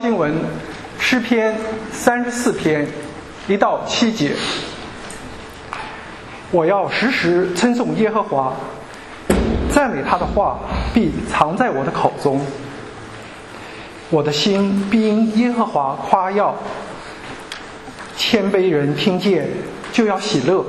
经文诗篇34篇1到7节。我要时时称颂耶和华，赞美他的话必藏在我的口中。我的心必因耶和华夸耀，谦卑人听见就要喜乐。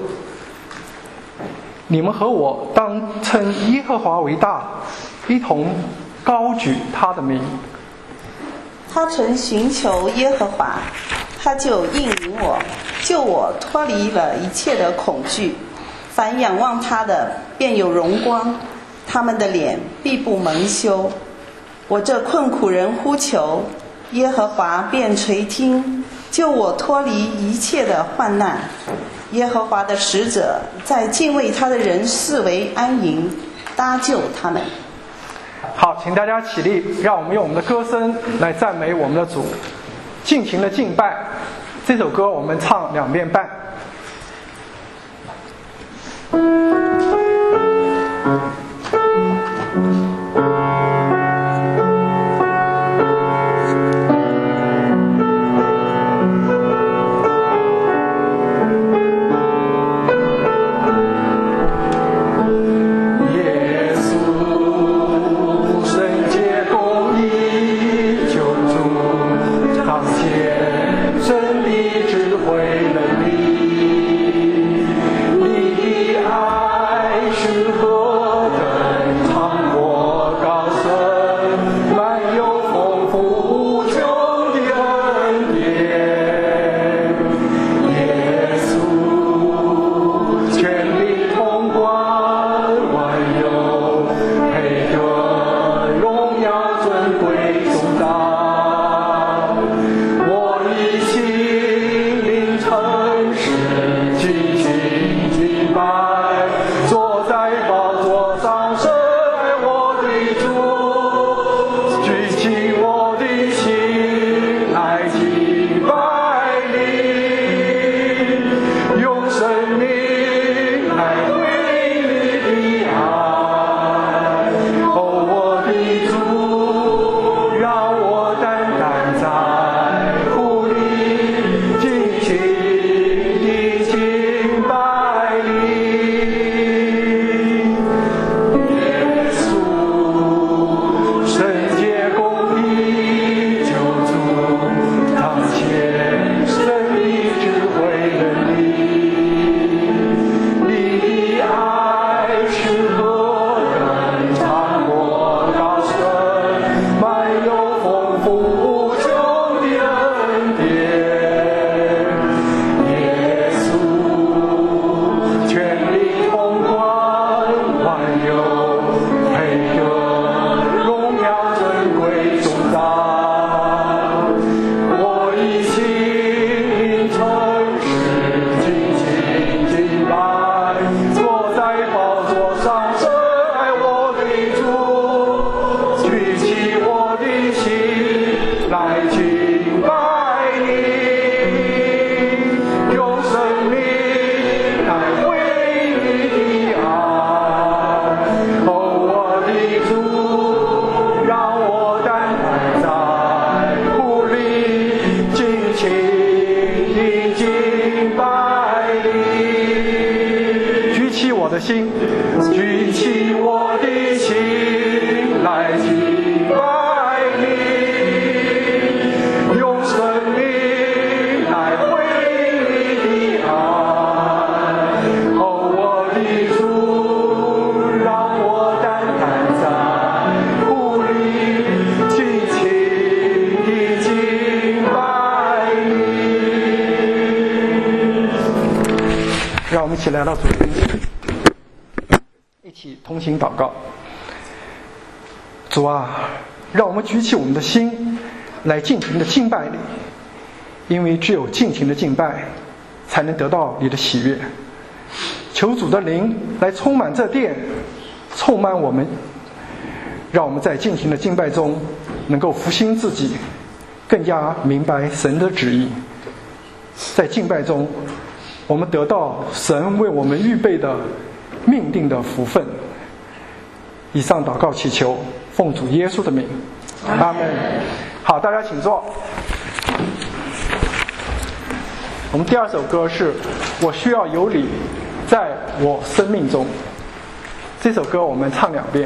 你们和我当称耶和华为大，一同高举他的名。 他曾寻求耶和华，他就应允我，救我脱离了一切的恐惧。凡仰望他的，便有荣光，他们的脸必不蒙羞。我这困苦人呼求，耶和华便垂听，救我脱离一切的患难。耶和华的使者在敬畏他的人四围安营，搭救他们。 好，请大家起立，让我们用我们的歌声来赞美我们的主，尽情的敬拜。这首歌我们唱2遍半。让我们一起来到主面前，一起同心祷告。主啊，让我们举起我们的心来尽情的敬拜你，因为只有尽情的敬拜才能得到你的喜悦。求主的灵来充满这殿，充满我们，让我们在尽情的敬拜中能够复兴自己，更加明白神的旨意。在敬拜中我们得到神为我们预备的命定的福分。以上祷告祈求，奉主耶稣的名，阿们。 好，大家请坐。我们第二首歌是我需要有你在我生命中。这首歌我们唱2遍。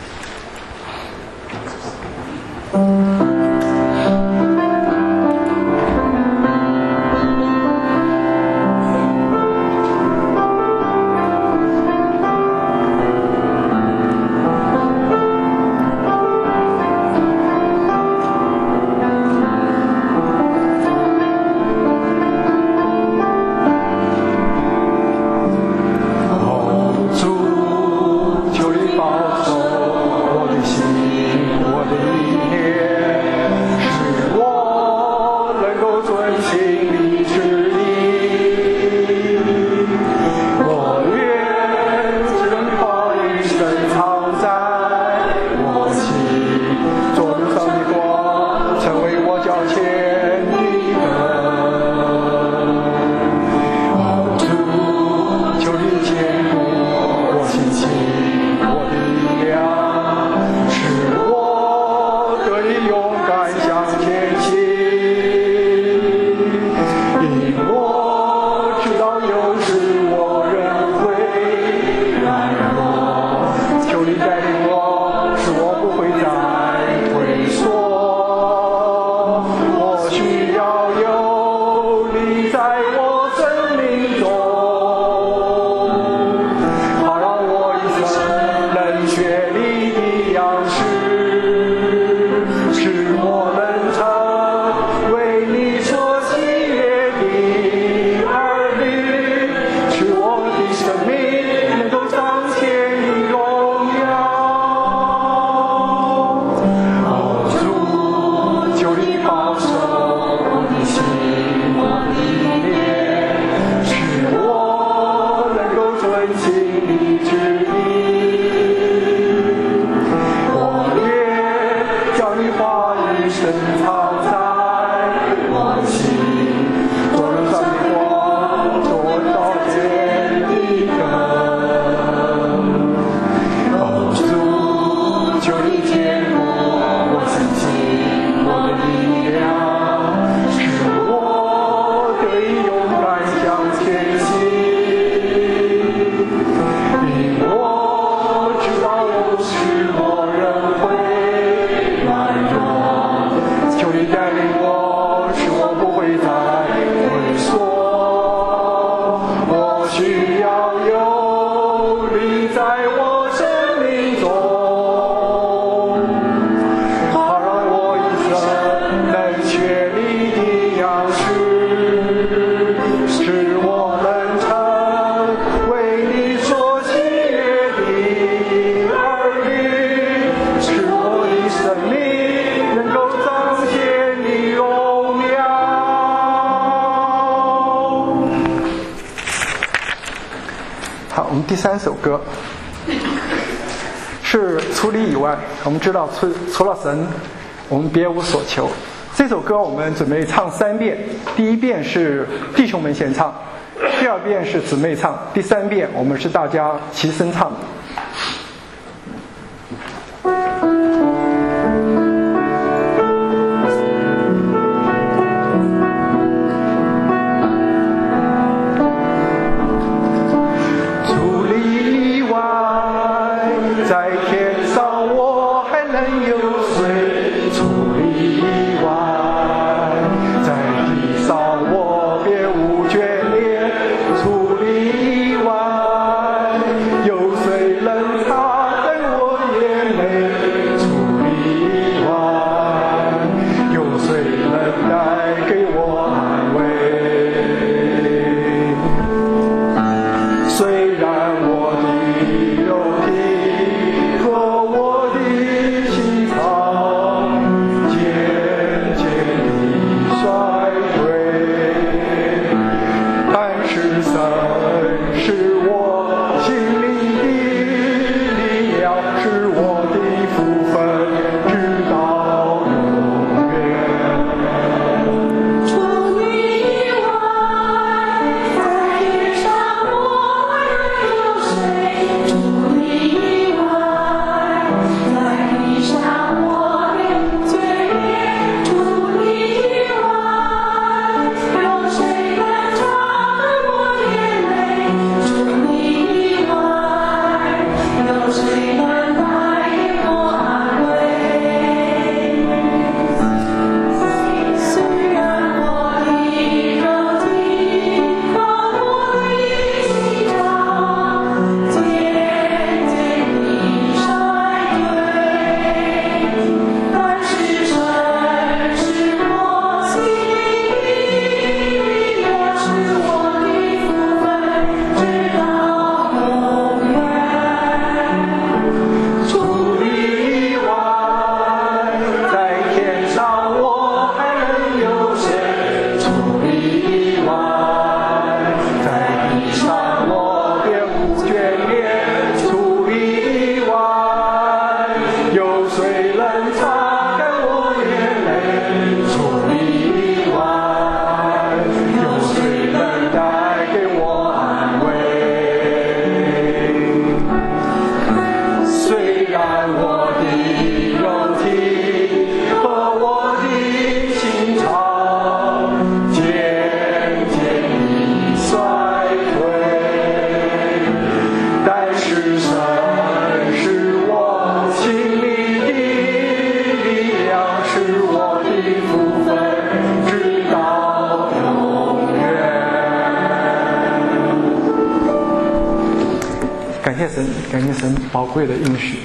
第3首歌是除你以外，我们知道除了神我们别无所求。这首歌我们准备唱3遍，第1遍是弟兄们先唱，第2遍是姊妹唱，第3遍我们是大家齐声唱。 有谁谢神，感谢神宝贵的应许。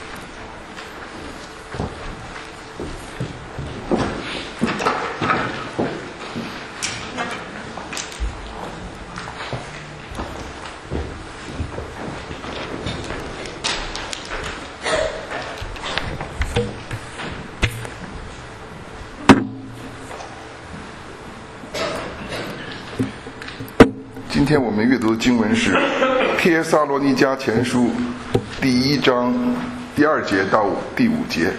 今天我们阅读的经文是帖撒罗尼迦前书第1章第2节到第5节。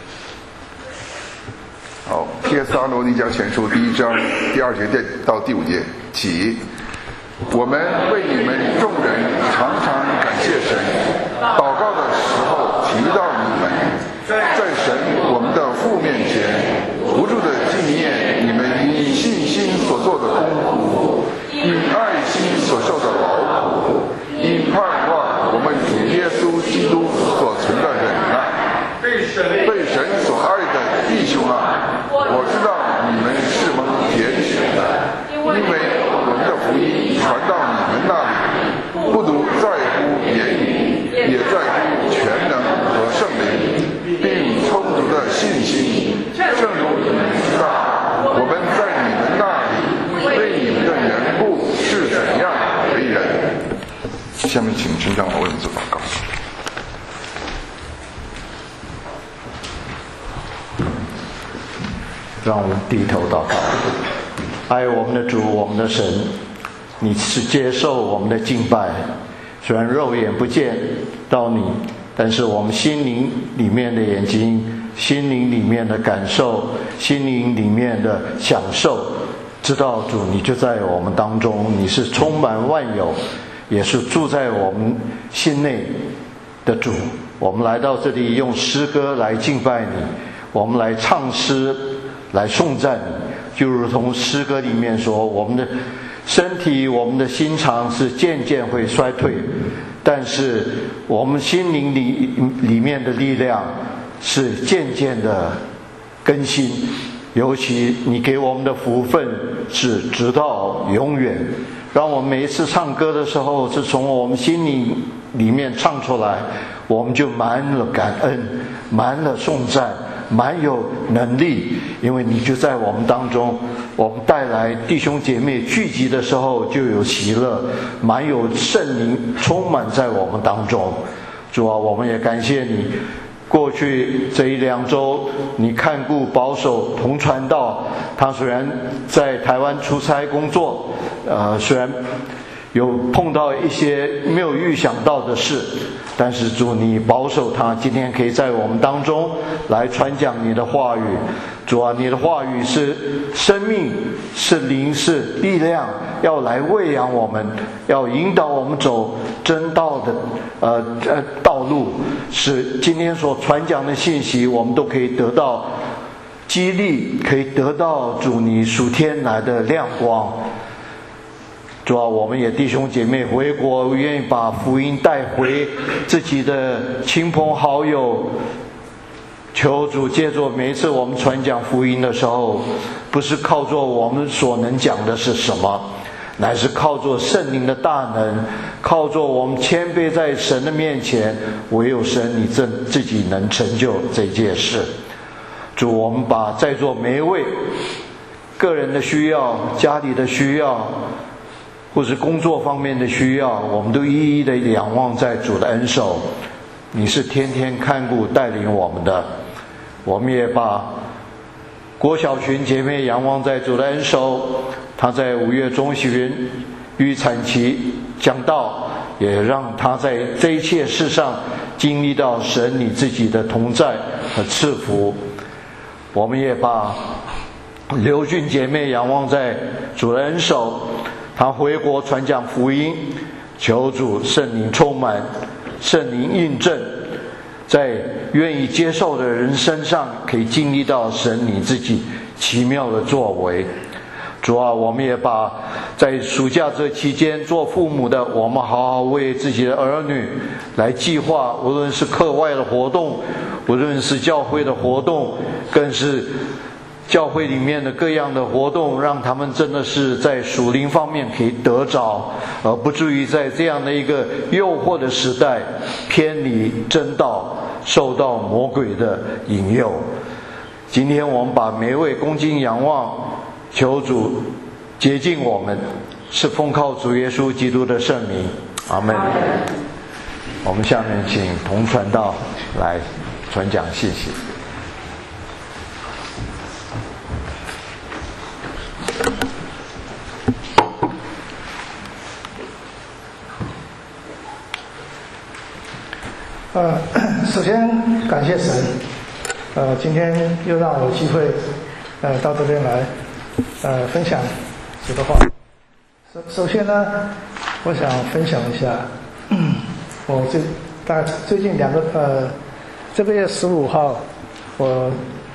好，帖撒罗尼迦前书第1章第2节到第5节起，我们为你们众人常常感谢神，祷告的时候提到你们，在神我们的父面前不住的纪念你们因信心所做的功夫，因爱心所受的劳苦，因盼望我们主耶稣基督所存的忍耐。被神所爱的弟兄啊，我知道你们是蒙拣选的，因为我们的福音传到你们那里，不独在乎言语，也在乎全能和圣灵，并充足的信心。正如你们知道，我们在你们那里为你们的缘故是怎样为人。下面请陈长老为我们做祷告。 让我们低头祷告。爱我们的主，我们的神，你是接受我们的敬拜，虽然肉眼不见到你，但是我们心灵里面的眼睛，心灵里面的感受，心灵里面的享受，知道主你就在我们当中，你是充满万有，也是住在我们心内的主。我们来到这里用诗歌来敬拜你，我们来唱诗来颂赞你，就如同诗歌里面说，我们的身体我们的心肠是渐渐会衰退，但是我们心灵里面的力量是渐渐的更新，尤其你给我们的福分是直到永远。让我们每一次唱歌的时候是从我们心里面唱出来，我们就满了感恩，满了颂赞，满有能力，因为你就在我们当中。我们带来弟兄姐妹聚集的时候就有喜乐，满有圣灵充满在我们当中。主啊，我们也感谢你，过去这1-2周你看顾保守同传道，他虽然在台湾出差工作，虽然有碰到一些没有预想到的事，但是主你保守他今天可以在我们当中来传讲你的话语。主啊，你的话语是生命，是灵，是力量，要来喂养我们，要引导我们走真道的道路，使今天所传讲的信息我们都可以得到激励，可以得到主你属天来的亮光。主啊，我们也弟兄姐妹回国，愿意把福音带回自己的亲朋好友。求主借着每一次我们传讲福音的时候，不是靠着我们所能讲的是什么，乃是靠着圣灵的大能，靠着我们谦卑在神的面前，唯有神你自己能成就这件事。主，我们把在座每一位个人的需要、家里的需要，或是工作方面的需要，我们都一一的仰望在主的恩手。你是天天看顾带领我们的。我们也把郭小群姐妹仰望在主的恩手，她在5月中旬预产期讲道，也让她在这一切事上经历到神你自己的同在和赐福。我们也把刘俊姐妹仰望在主的恩手，她回国传讲福音，求主圣灵充满，圣灵印证，在愿意接受的人身上可以经历到神你自己奇妙的作为。主啊，我们也把在暑假这期间做父母的，我们好好为自己的儿女来计划，无论是课外的活动，无论是教会的活动，更是教会里面的各样的活动，让他们真的是在属灵方面可以得着，而不至于在这样的一个诱惑的时代偏离真道，受到魔鬼的引诱。今天我们把每一位恭敬仰望，求主洁净我们，是奉靠主耶稣基督的圣名，阿们。我们下面请同传道来传讲信息。 首先感谢神，今天又让我有机会，到这边来，分享主的话。首先呢，我想分享一下，我最近这个月15号，我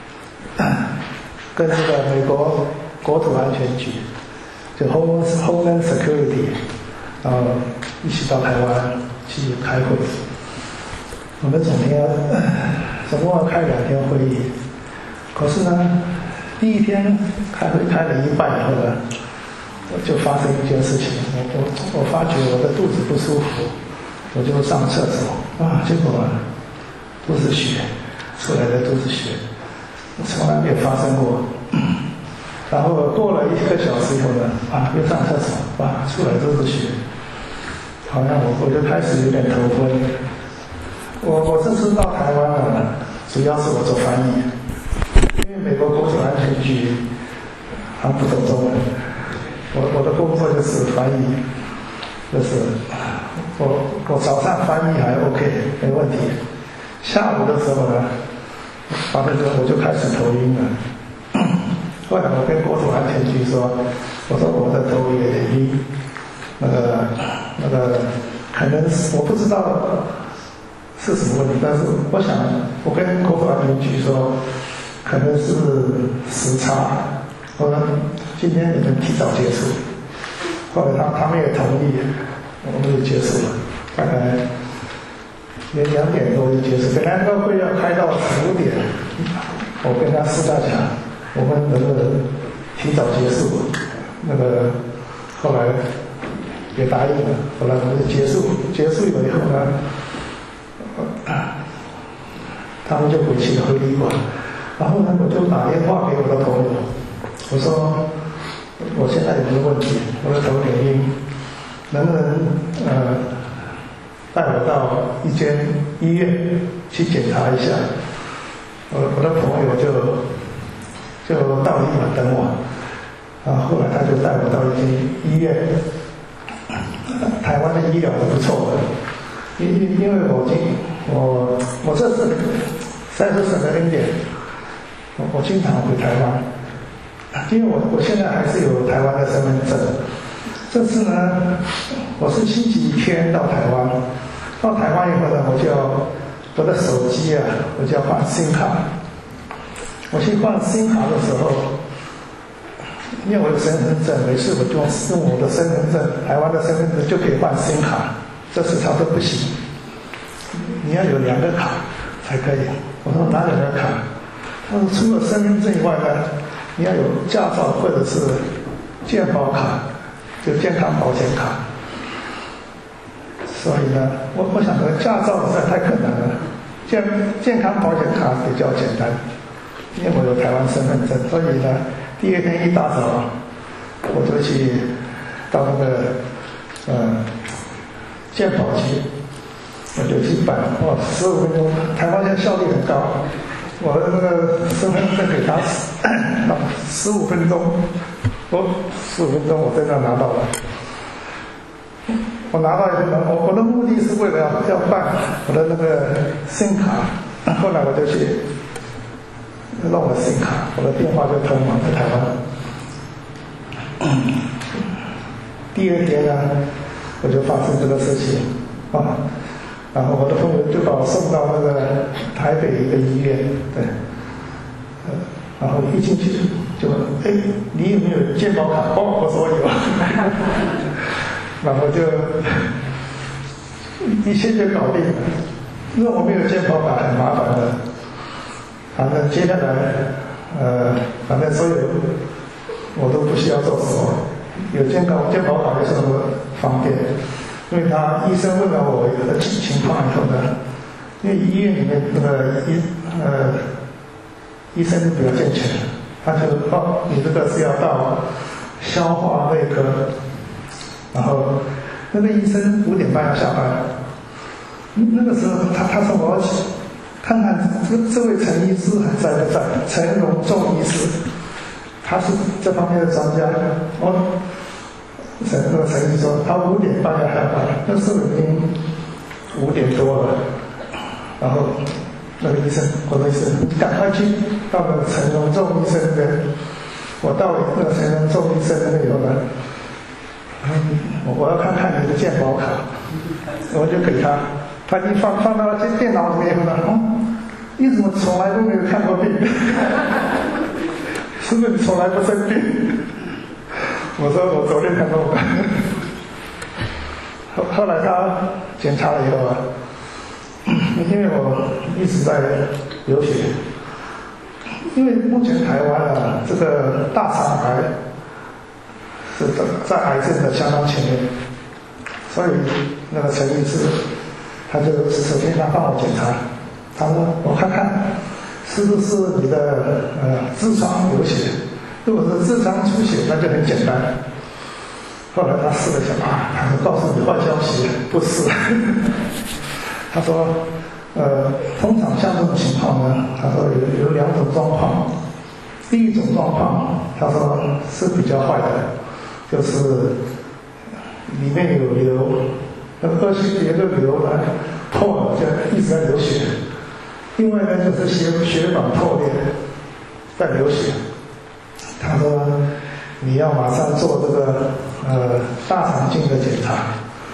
跟这个美国国土安全局，就 Homeland Security， 一起到台湾去开会。我们总共要开2天会议，可是呢，第一天开会开了一半以后呢，就发生一件事情，我发觉我的肚子不舒服，我就上厕所结果都是血，出来的都是血，从来没有发生过。然后过了1个小时以后呢，又上厕所，出来都是血，好像我就开始有点头昏。我这次到台湾呢，主要是我做翻译，因为美国国土安全局他不懂中文，我的工作就是翻译，就是我早上翻译还 OK 没问题，下午的时候呢，我就开始头晕了。后来我跟国土安全局说，我说我的头有点晕，那个可能是我不知道是什么问题，但是我想我跟国土安全局说，可能是时差。我说今天你们提早结束，后来他们也同意，我们就结束了，大概2点多就结束。本来那个会要开到15点，我跟他私下讲，我们能不能提早结束？后来也答应了，后来我们就结束了以后呢，他们就回去了，回旅馆。然后呢，我就打电话给我的朋友，我说我现在有个问题，我的头有点晕，能不能带我到一间医院去检查一下？我的朋友就到医院等我，后来他就带我到一间医院。台湾的医疗是不错的，因为我这次在这省的恩典，我经常回台湾，因为我现在还是有台湾的身份证。这次呢，我是星期天到台湾，到台湾以后呢，我的手机我就要换SIM卡。我去换SIM卡的时候，因为我的身份证，每次我就用我的身份证，台湾的身份证就可以换SIM卡，这次他说不行，你要有2个卡才可以。我说哪2个卡？他说除了身份证以外呢，你要有驾照或者是健保卡，就健康保险卡。所以呢，我想和驾照实在太困难了，健康保险卡比较简单，因为我有台湾身份证，所以呢，第2天一大早，我就去到那个健保局，我就去办，15分钟，台湾现在效率很高，我的那个身份证给他15分钟，15分钟我真的拿到了。我拿到以后，我的目的是为了要办我的那个SIM卡，后来我就去弄了SIM卡，我的电话就通了，在台湾。第2天呢，我就发生这个事情然后我的朋友就把我送到那个台北一个医院，对，然后一进去就问，你有没有健保卡？我说有，然后就一切就搞定了。因为我没有健保卡很麻烦的，反正接下来反正所有我都不需要做什么，有健保卡有什么方便？因为医生问了我的情况以后呢，因为医院里面那个医生比较健全，他就你这个是要到消化内科，然后那个医生5点半要下班，那个时候他说我要去看看这位陈医师还在不在，陈荣仲医师，他是这方面的专家。陈医说他5点半要下班，那时候已经5点多了，然后那个医生，我的医生，你赶快去到那个陈荣仲医生那边。我到那个陈荣仲医生那边以后呢，我要看看你的健保卡，我就给他，他一放到电脑里面以后呢，你怎么从来都没有看过病？是不是你从来不生病？我说我昨天看过。后来他检查了以后啊，因为我一直在流血，因为目前台湾啊这个大肠癌是在癌症的相当前面，所以那个陈医师他就首先他帮我检查，他说我看看是不是你的痔疮流血，如果是痔疮出血那就很简单。后来他试了一下他说告诉你坏消息，不是。他说通常像这种情况呢，他说有2种状况。第一种状况他说是比较坏的，就是里面有瘤，那个恶性瘤的瘤呢破了，就一直在流血。另外呢就是血管破裂在流血。他说你要马上做这个大肠镜的检查，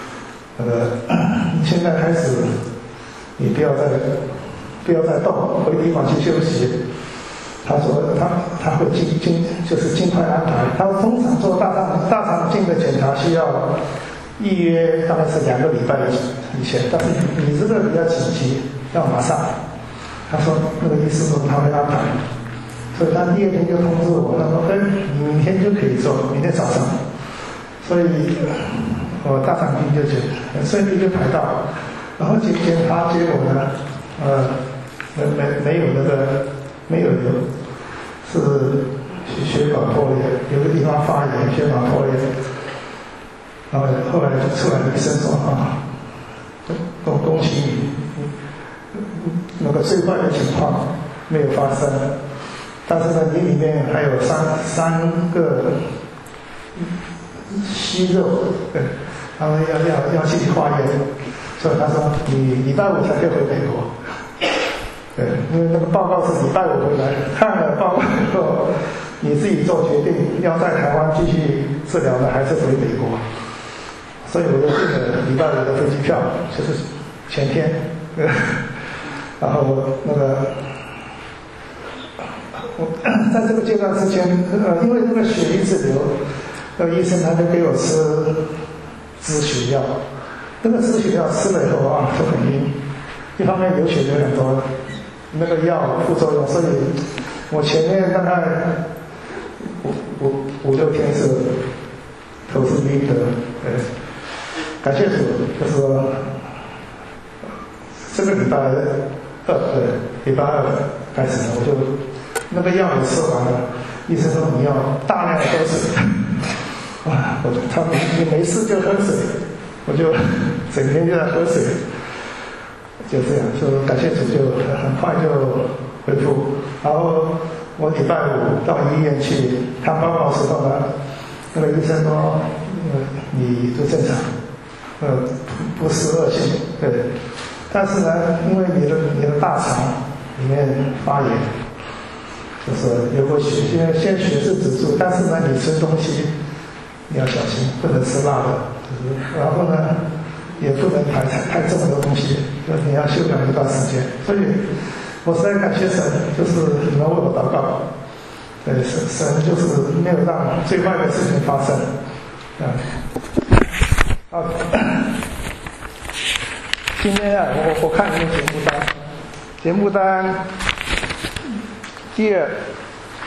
现在开始你不要再动，回地方去休息。他说他会就是尽快安排。他说通常做大肠镜的检查需要预约大概是2个礼拜以前，但是你这个比较紧急，要马上。他说那个医师说他会安排，所以他第2天就通知我，他说你明天就可以做，明天早上。所以我大肠镜就很顺利就排到，然后检查结果呢，没有瘤，是血管破裂，有个地方发炎，血管破裂。然后后来就出来医生说恭喜你，那个最坏的情况没有发生，但是呢，你里面还有三个息肉，他们要去化验，所以他说你礼拜5才可以回美国。对，因为那个报告是礼拜5回来，看了报告以后，你自己做决定，要在台湾继续治疗呢，还是回美国。所以我就订了礼拜5的飞机票，就是前天。然后那个我在这个阶段之前，因为那个血一直流，医生他就给我吃止血药。那个止血药吃了以后就很晕，一方面流血有很多那个药副作用，所以我前面大概5、6天是头是晕的。感谢主，就是说这个礼拜2开始呢，我就那个药也吃完了，医生说你要大量喝水。他没事就喝水，我就整天就在喝水，就这样，就感谢主，就很快就恢复。然后我礼拜5到医院去看报告的时候呢，那个医生说，你就正常，不是恶性，对。但是呢，因为你的大肠里面发炎，就是有个血，先血是止住，但是呢，你吃东西你要小心，不能吃辣的，然后呢，也不能排太重的东西，就是你要休养一段时间。所以我实在感谢神，就是你们为我祷告，神就是没有让最坏的事情发生，今天我看你们节目单第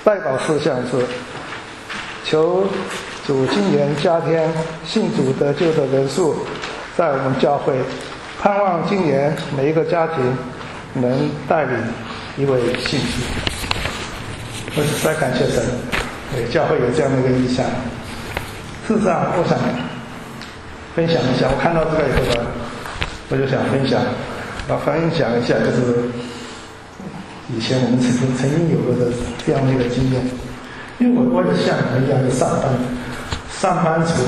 代祷事项是：求主今年加添信主得救的人数在我们教会，盼望今年每一个家庭能带领一位信主。我实在感谢神，教会有这样的一个意向。事实上，我想分享一下，我看到这个以后呢，我就想分享一下，就是以前我们曾经有过的这样的一个经验。因为我也像你们一样的上班族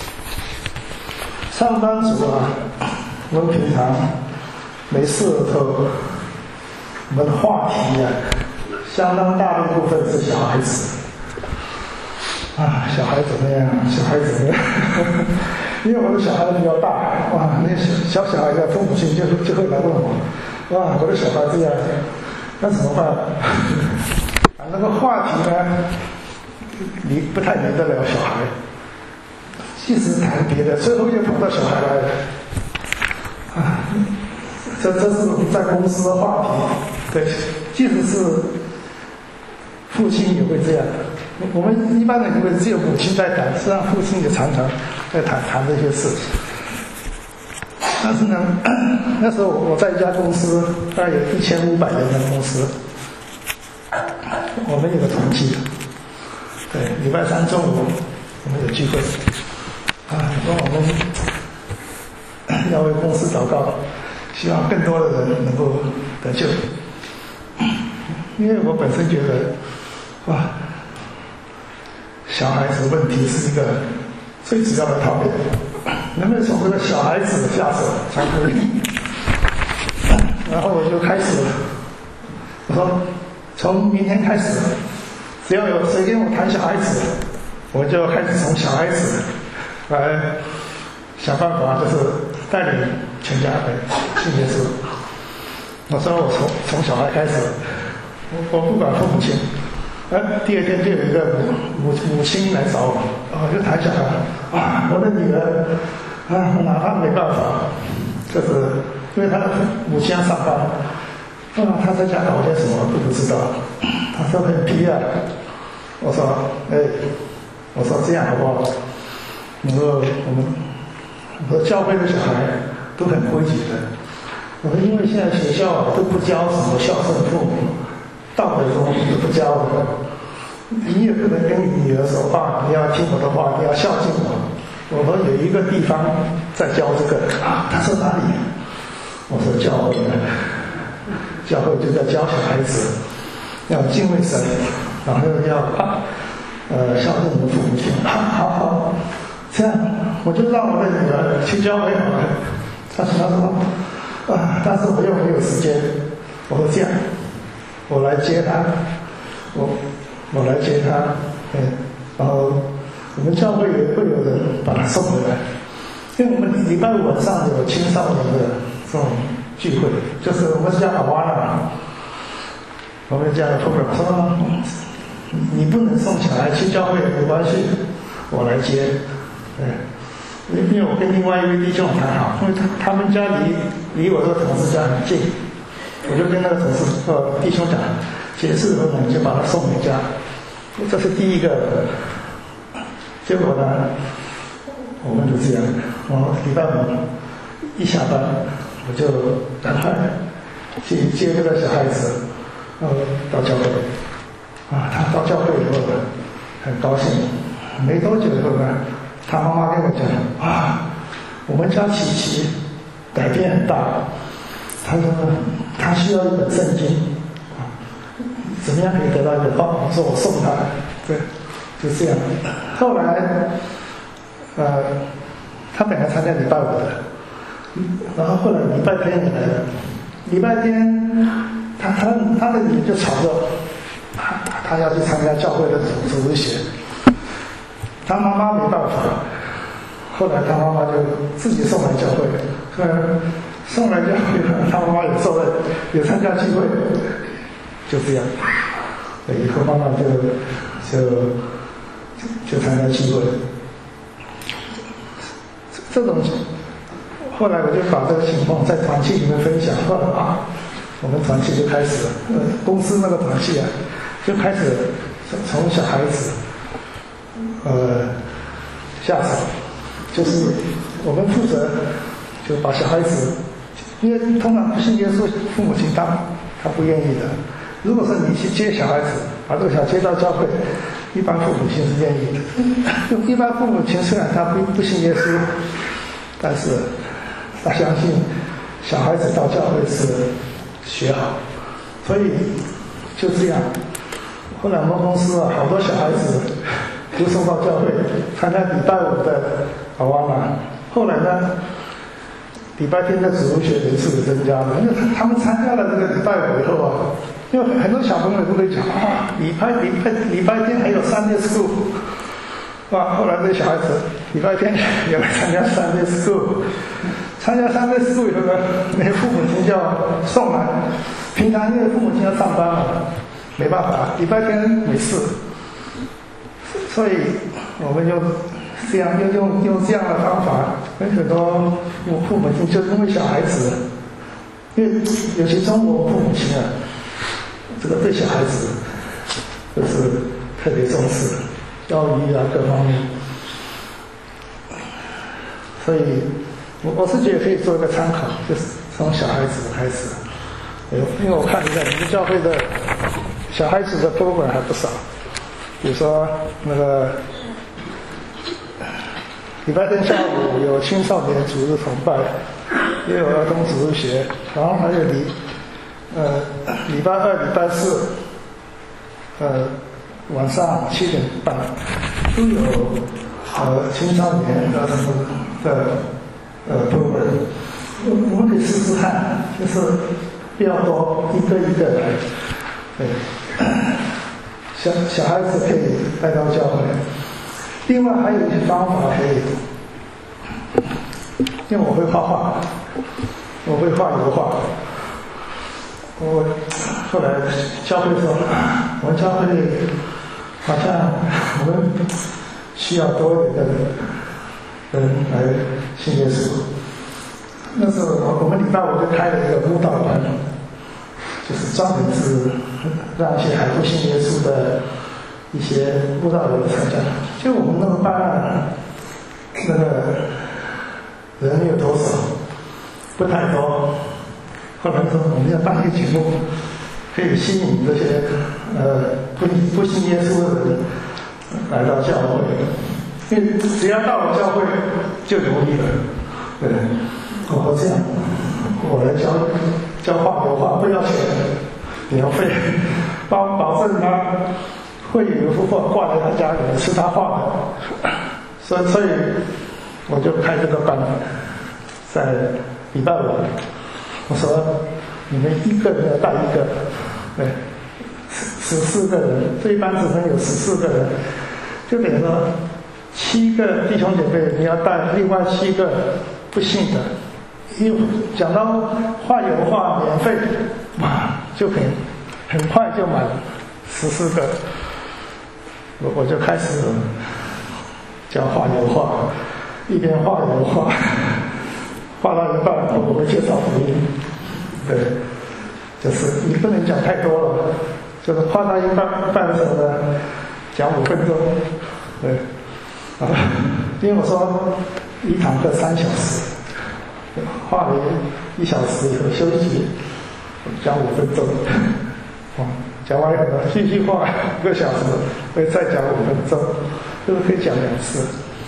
啊，我们平常没事的时候，我们的话题啊，相当大的一部分是小孩子啊，小孩怎么样？因为我的小孩比较大，哇，那小孩的父母亲就会来问我，哇，我的小孩这样，那怎么办？啊，那个话题呢，不太离得了小孩，即使谈别的，最后又跑到小孩来了。啊，这是在公司的话题，对，即使是父亲也会这样。我们一般人以为只有母亲在谈，实际上父亲也常常在谈这些事。但是呢，那时候我在一家公司，大概有1500人的公司，我们有个团契，对，礼拜三中午我们有聚会，啊，说我们要为公司祷告，希望更多的人能够得救。因为我本身觉得，哇，小孩子的问题是一个最主要的讨论，能不能从这个小孩子下手才可以？然后我就开始，我说从明天开始，只要有谁跟我谈小孩子，我就开始从小孩子来想办法，就是带领全家人信耶稣。我说我从小孩开始，我不管父母亲。第二天就有一个母亲来找我，就谈小孩，啊，我的女儿，啊，我哪怕没办法，就是因为她的母亲要上班，啊，她在家搞些什么都不知道，她说很疲啊，我说这样好不好？我说教会的小孩都很规矩的，我说因为现在学校都不教什么孝顺父母。道德中都不教的，你也不能跟你女儿说话，你要听我的话，你要孝敬我。我说有一个地方在教这个啊，他说哪里？我说教会的，教会就在教小孩子要敬畏神，然后要孝敬我们父母亲。好，这样我就让我的女儿去教会好了。他说啊，但是我又没有时间。我说这样。我来接他，我来接他，然后我们教会也会有人把他送回来，因为我们礼拜五晚上有青少年的这种聚会，就是我们是叫阿瓦拉，我们叫 program， 说你不能送小孩去教会没关系，我来接，因为我跟另外一位弟兄谈好，因为他们家离我这个同事家很近。我就跟那个同事弟兄讲，解释以后呢，就把他送回家。这是第一个。结果呢，我们就这样，我礼拜五一下班，我就赶快去接这个小孩子，到教会。啊，他到教会以后呢，很高兴。没多久以后呢，他妈妈跟我讲，啊，我们家琪琪改变很大。他说他需要一本圣经，怎么样可以得到一本？我说我送他，对，就这样。后来，他本来参加礼拜五的，然后后来礼拜天也来了。礼拜天，他的女就吵着，他要去参加教会的主日学，他妈妈没办法。后来他妈妈就自己送来教会，送来教会，他妈妈有受任，有参加聚会，就这样。以后妈妈就参加聚会。这种，后来我就把这个情况在团契里面分享，后来我们团契就开始了，公司那个团契啊，就开始从小孩子下手，就是我们负责就把小孩子，因为通常不信耶稣父母亲他不愿意的。如果说你去接小孩子，把这个小孩接到教会，一般父母亲是愿意的。一般父母亲虽然他不信耶稣，但是他相信小孩子到教会是学好，所以就这样。后来我们公司好多小孩子都送到教会参加礼拜5的好玩嘛。后来呢，礼拜天的主日学人数增加了，因为他们参加了这个礼拜5以后啊，因为很多小朋友都会讲啊，礼拜天还有Sunday School，哇！后来这小孩子礼拜天也来参加Sunday School，参加Sunday School以后呢，那些父母亲就要送来，平常因为父母亲要上班嘛，没办法，礼拜天没事，所以我们就这样用这样的方法，跟很多父母亲就因为小孩子，因为尤其中国父母亲啊，这个对小孩子就是特别重视，教育啊各方面，所以我是觉得可以做一个参考，就是从小孩子开始。因为我看一下你们教会的小孩子的 program 还不少，比如说那个礼拜天下午有青少年主日崇拜，也有儿童主日学，然后还有礼拜2、礼拜4，晚上7点半都有青少年的program，我们可以试试看，就是不要多，一个一个来，对，小孩子可以带到教会。另外还有一些方法可以，因为我会画画，我会画油画。我后来教会说，我们教会好像我们需要多一点的人来信耶稣。那时候我们礼拜5就开了一个舞蹈班，就是专门是让一些还不信耶稣的一些舞蹈人参加。就我们那个班啊，那个人有多少？不太多。后来说我们要办一个节目，可以吸引这些不信耶稣的人来到教会，因为只要到了教会就容易了，对。我这样，我来教画油画不要钱，免费，保证他会有一幅画挂在他家里，是他画的，所以我就开这个班，在礼拜5，我说你们一个人要带一个，对，14个人，这一班只能有14个人，就等于说7个弟兄姐妹，你要带另外7个不信的。因为讲到画油画免费，哇，就很快就满14个，我就开始教画油画，一边画油画，画到一半我会介绍福音，对，就是你不能讲太多了，就是画到一半的时候呢，讲5分钟，对，因为我说一堂课3小时。画了1小时以后休息，讲5分钟，讲完以后呢继续画1个小时，会再讲5分钟，这个可以讲2次。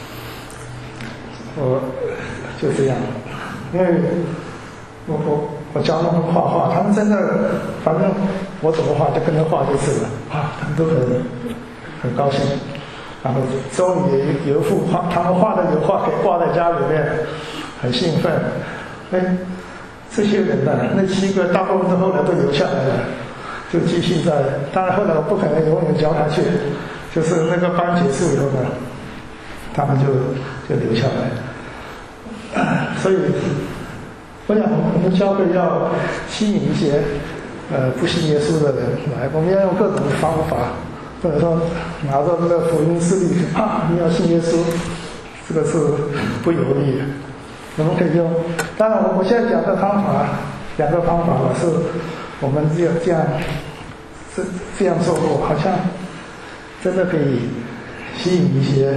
我就这样，因为我教他们画画，他们真的反正我怎么画就跟着画就是了，他们都很高兴。然后终于有一幅他们画的油画可以挂在家里面。很兴奋，这些人呢，那7个大部分后来都留下来了，就继续在。当然后来我不可能永远教他去，就是那个班结束以后呢，他们就留下来。所以，我想我们教会要吸引一些不信耶稣的人来，我们要用各种的方法，或者说拿着那个福音事例你要信耶稣，这个是不容易的。我们可以用，当然我现在讲的方法，2个方法是我们这样做过，好像真的可以吸引一些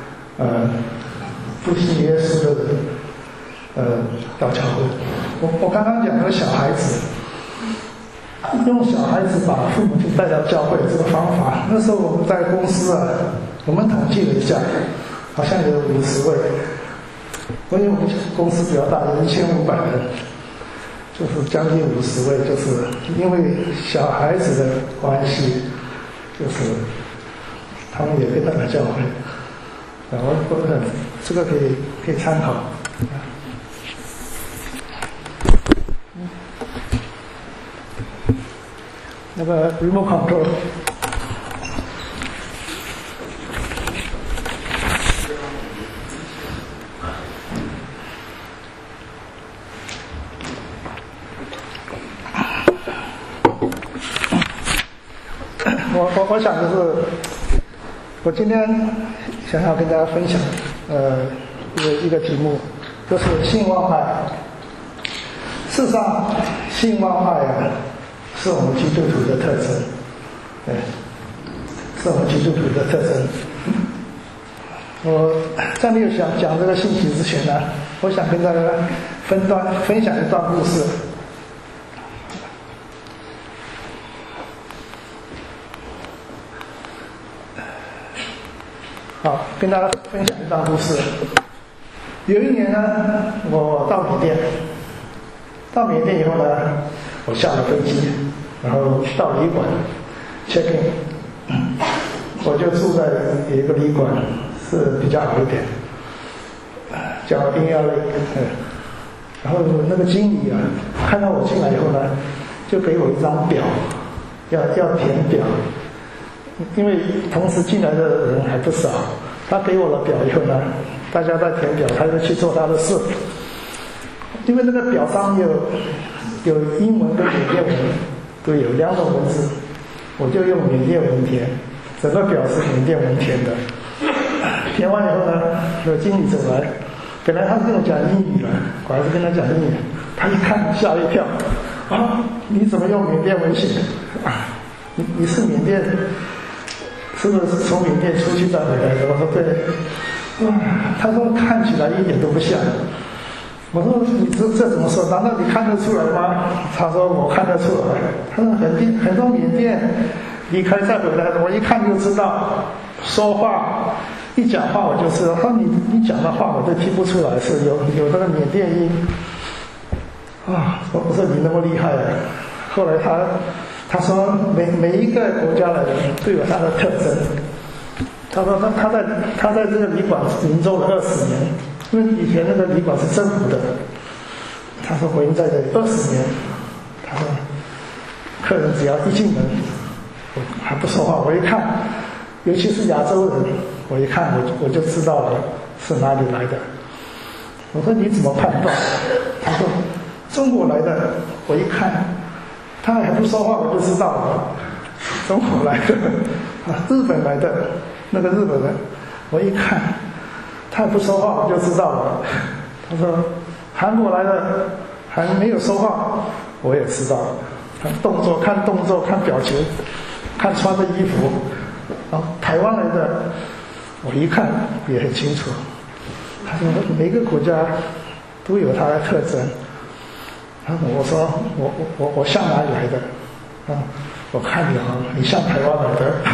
不信耶稣的人到教会。我刚刚讲那个小孩子，用小孩子把父母亲带到教会这个方法，那时候我们在公司啊，我们统计了一下，好像有50位。因为我们公司比较大，有1500人，就是将近50位，就是因为小孩子的关系，就是他们也跟他们教会。我这个可以参考。那个 remote control。我想就是，我今天想要跟大家分享，一个题目，就是性忘害。事实上，性忘害啊，是我们基督徒的特征，对，是我们基督徒的特征。我在没有想讲这个信息之前呢，我想跟大家分享一段故事。好，跟大家分享一段故事。有一年呢，我到缅甸以后呢，我下了飞机，然后到旅馆 check in， 我就住在有一个旅馆是比较好一点，叫 Inala， 然后那个经理啊，看到我进来以后呢，就给我一张表，要填表。因为同时进来的人还不少，他给我了表以后呢，大家在填表，他就去做他的事。因为那个表上有英文跟缅甸文，都有2种文字，我就用缅甸文填，整个表是缅甸文填的。填完以后呢，有经理走来，本来他是跟我讲英语了，我还是跟他讲英语，他一看吓一跳，啊，你怎么用缅甸文写？你是缅甸？是不是从缅甸出去再回来的？我说对。他说看起来一点都不像。我说你这怎么说？难道你看得出来吗？他说我看得出来。他说很多缅甸离开再回来的，我一看就知道。说话一讲话我就知道。他说你讲的话我都听不出来是有那个缅甸音。我说你那么厉害啊！后来他说每一个国家的人都有他的特征。他说他在这个旅馆营州了20年，因为以前那个旅馆是政府的。他说我已经在这里20年。他说客人只要一进门，我还不说话，我一看，尤其是亚洲人，我一看我就知道了是哪里来的。我说你怎么判断？他说中国来的，我一看。他还不说话，我就知道了。中国来的，日本来的，那个日本人，我一看，他不说话，我就知道了。他说，韩国来的，还没有说话，我也知道了。看动作，看表情，看穿的衣服。然后台湾来的，我一看也很清楚。他说，每个国家都有它的特征。我说我像哪里来的？我看你你像台湾来的。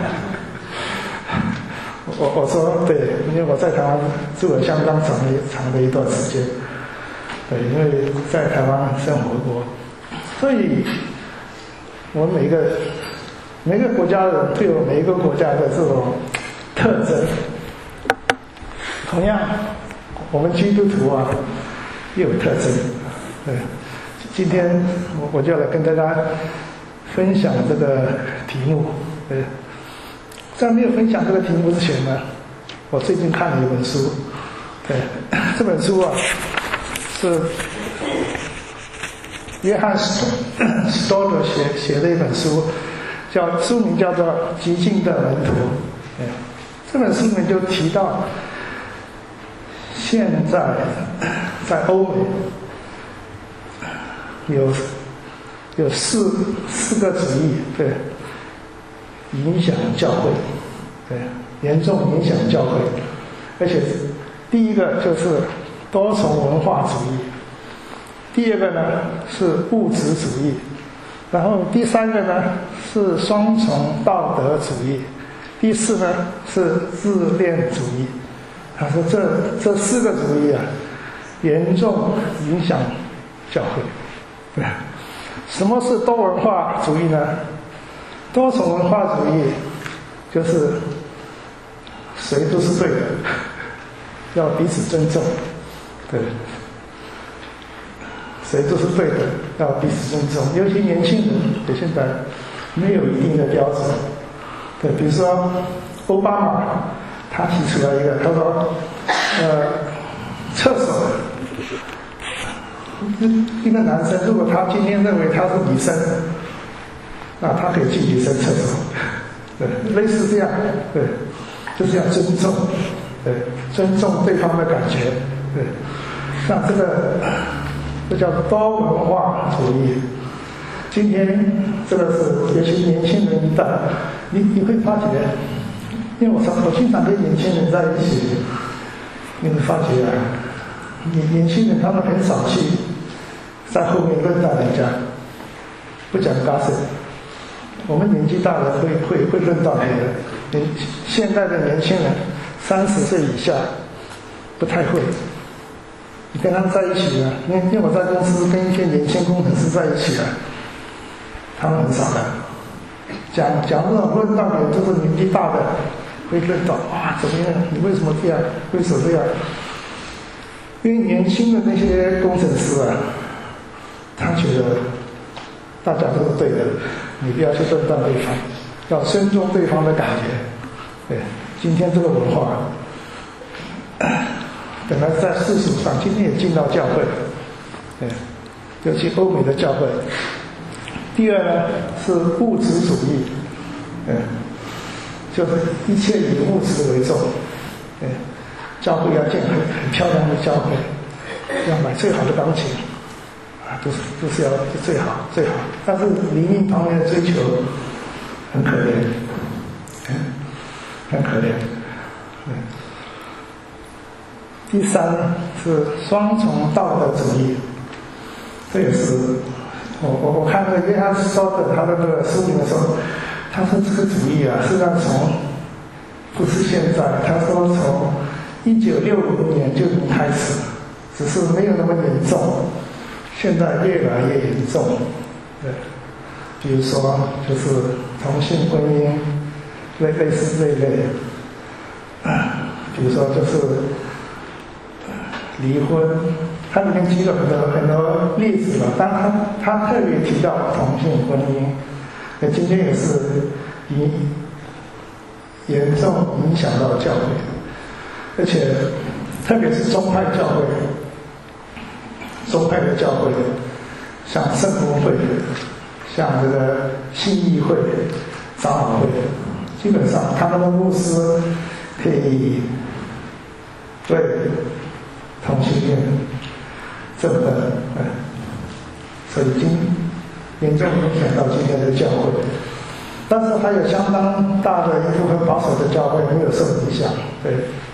我说对，因为我在台湾住了相当长的一段时间，对，因为在台湾生活过，所以我们每个国家的人都有每一个国家的这种特征。同样，我们基督徒啊也有特征，对。今天我就来跟大家分享这个题目。在没有分享这个题目之前呢，我最近看了一本书。对，这本书啊是约翰斯多德写的一本书，书名叫做《极尽的门徒》。这本书里面就提到，现在欧美。有四个主义，对，影响教会。 对，严重影响教会。而且第一个就是多重文化主义，第二个呢是物质主义，然后第三个呢是双重道德主义，第四呢是自恋主义。他说这四个主义啊，严重影响教会。对，什么是多文化主义呢？多重文化主义就是谁都是对的，要彼此尊重。对，谁都是对的，要彼此尊重。尤其年轻人对现在没有一定的标准。对，比如说奥巴马，他提出来一个，他说，厕所，一个男生如果他今天认为他是女生，那他可以进女生厕所。对，类似这样，对，就是要尊重，对，尊重对方的感觉，对。那这叫多文化主义。今天这个是尤其年轻人一代，你会发觉，因为我经常跟年轻人在一起，你会发觉啊，年轻人他们很少去在后面论到人家，不讲gossip。我们年纪大了会论到别人，现在的年轻人30岁以下不太会。你跟他们在一起啊，因为我在公司跟一些年轻工程师在一起啊，他们很少的讲这种论到别人，都是年纪大的会论到啊怎么样，你为什么这样，为什么这样？因为年轻的那些工程师啊，他觉得大家都是对的，你不要去论断对方，要尊重对方的感觉。对，今天这个文化本来在世俗上，今天也进到教会，对，尤其欧美的教会。第二呢是物质主义，就是一切以物质为重，教会要建很漂亮的教会，要买最好的钢琴，啊，都是要最好，但是灵命方面的追求很可怜，很可怜。第三是双重道德主义，这也是我看那个约翰说的他那个书里面说，他说这个主义啊，实际上不是现在，他说从1960年就已经开始，只是没有那么严重，现在越来越严重。对，比如说就是同性婚姻，类似这一类，比如说就是离婚，它里面举了很多例子了，但他特别提到同性婚姻，那今天也是严重影响到教会，而且特别是宗派教会，宗派的教会，像圣公会，像这个信义会、长老会，基本上他们的牧师可以对同性恋正本，所以已经严重影响到今天的教会。但是还有相当大的一部分保守的教会没有受影响，对。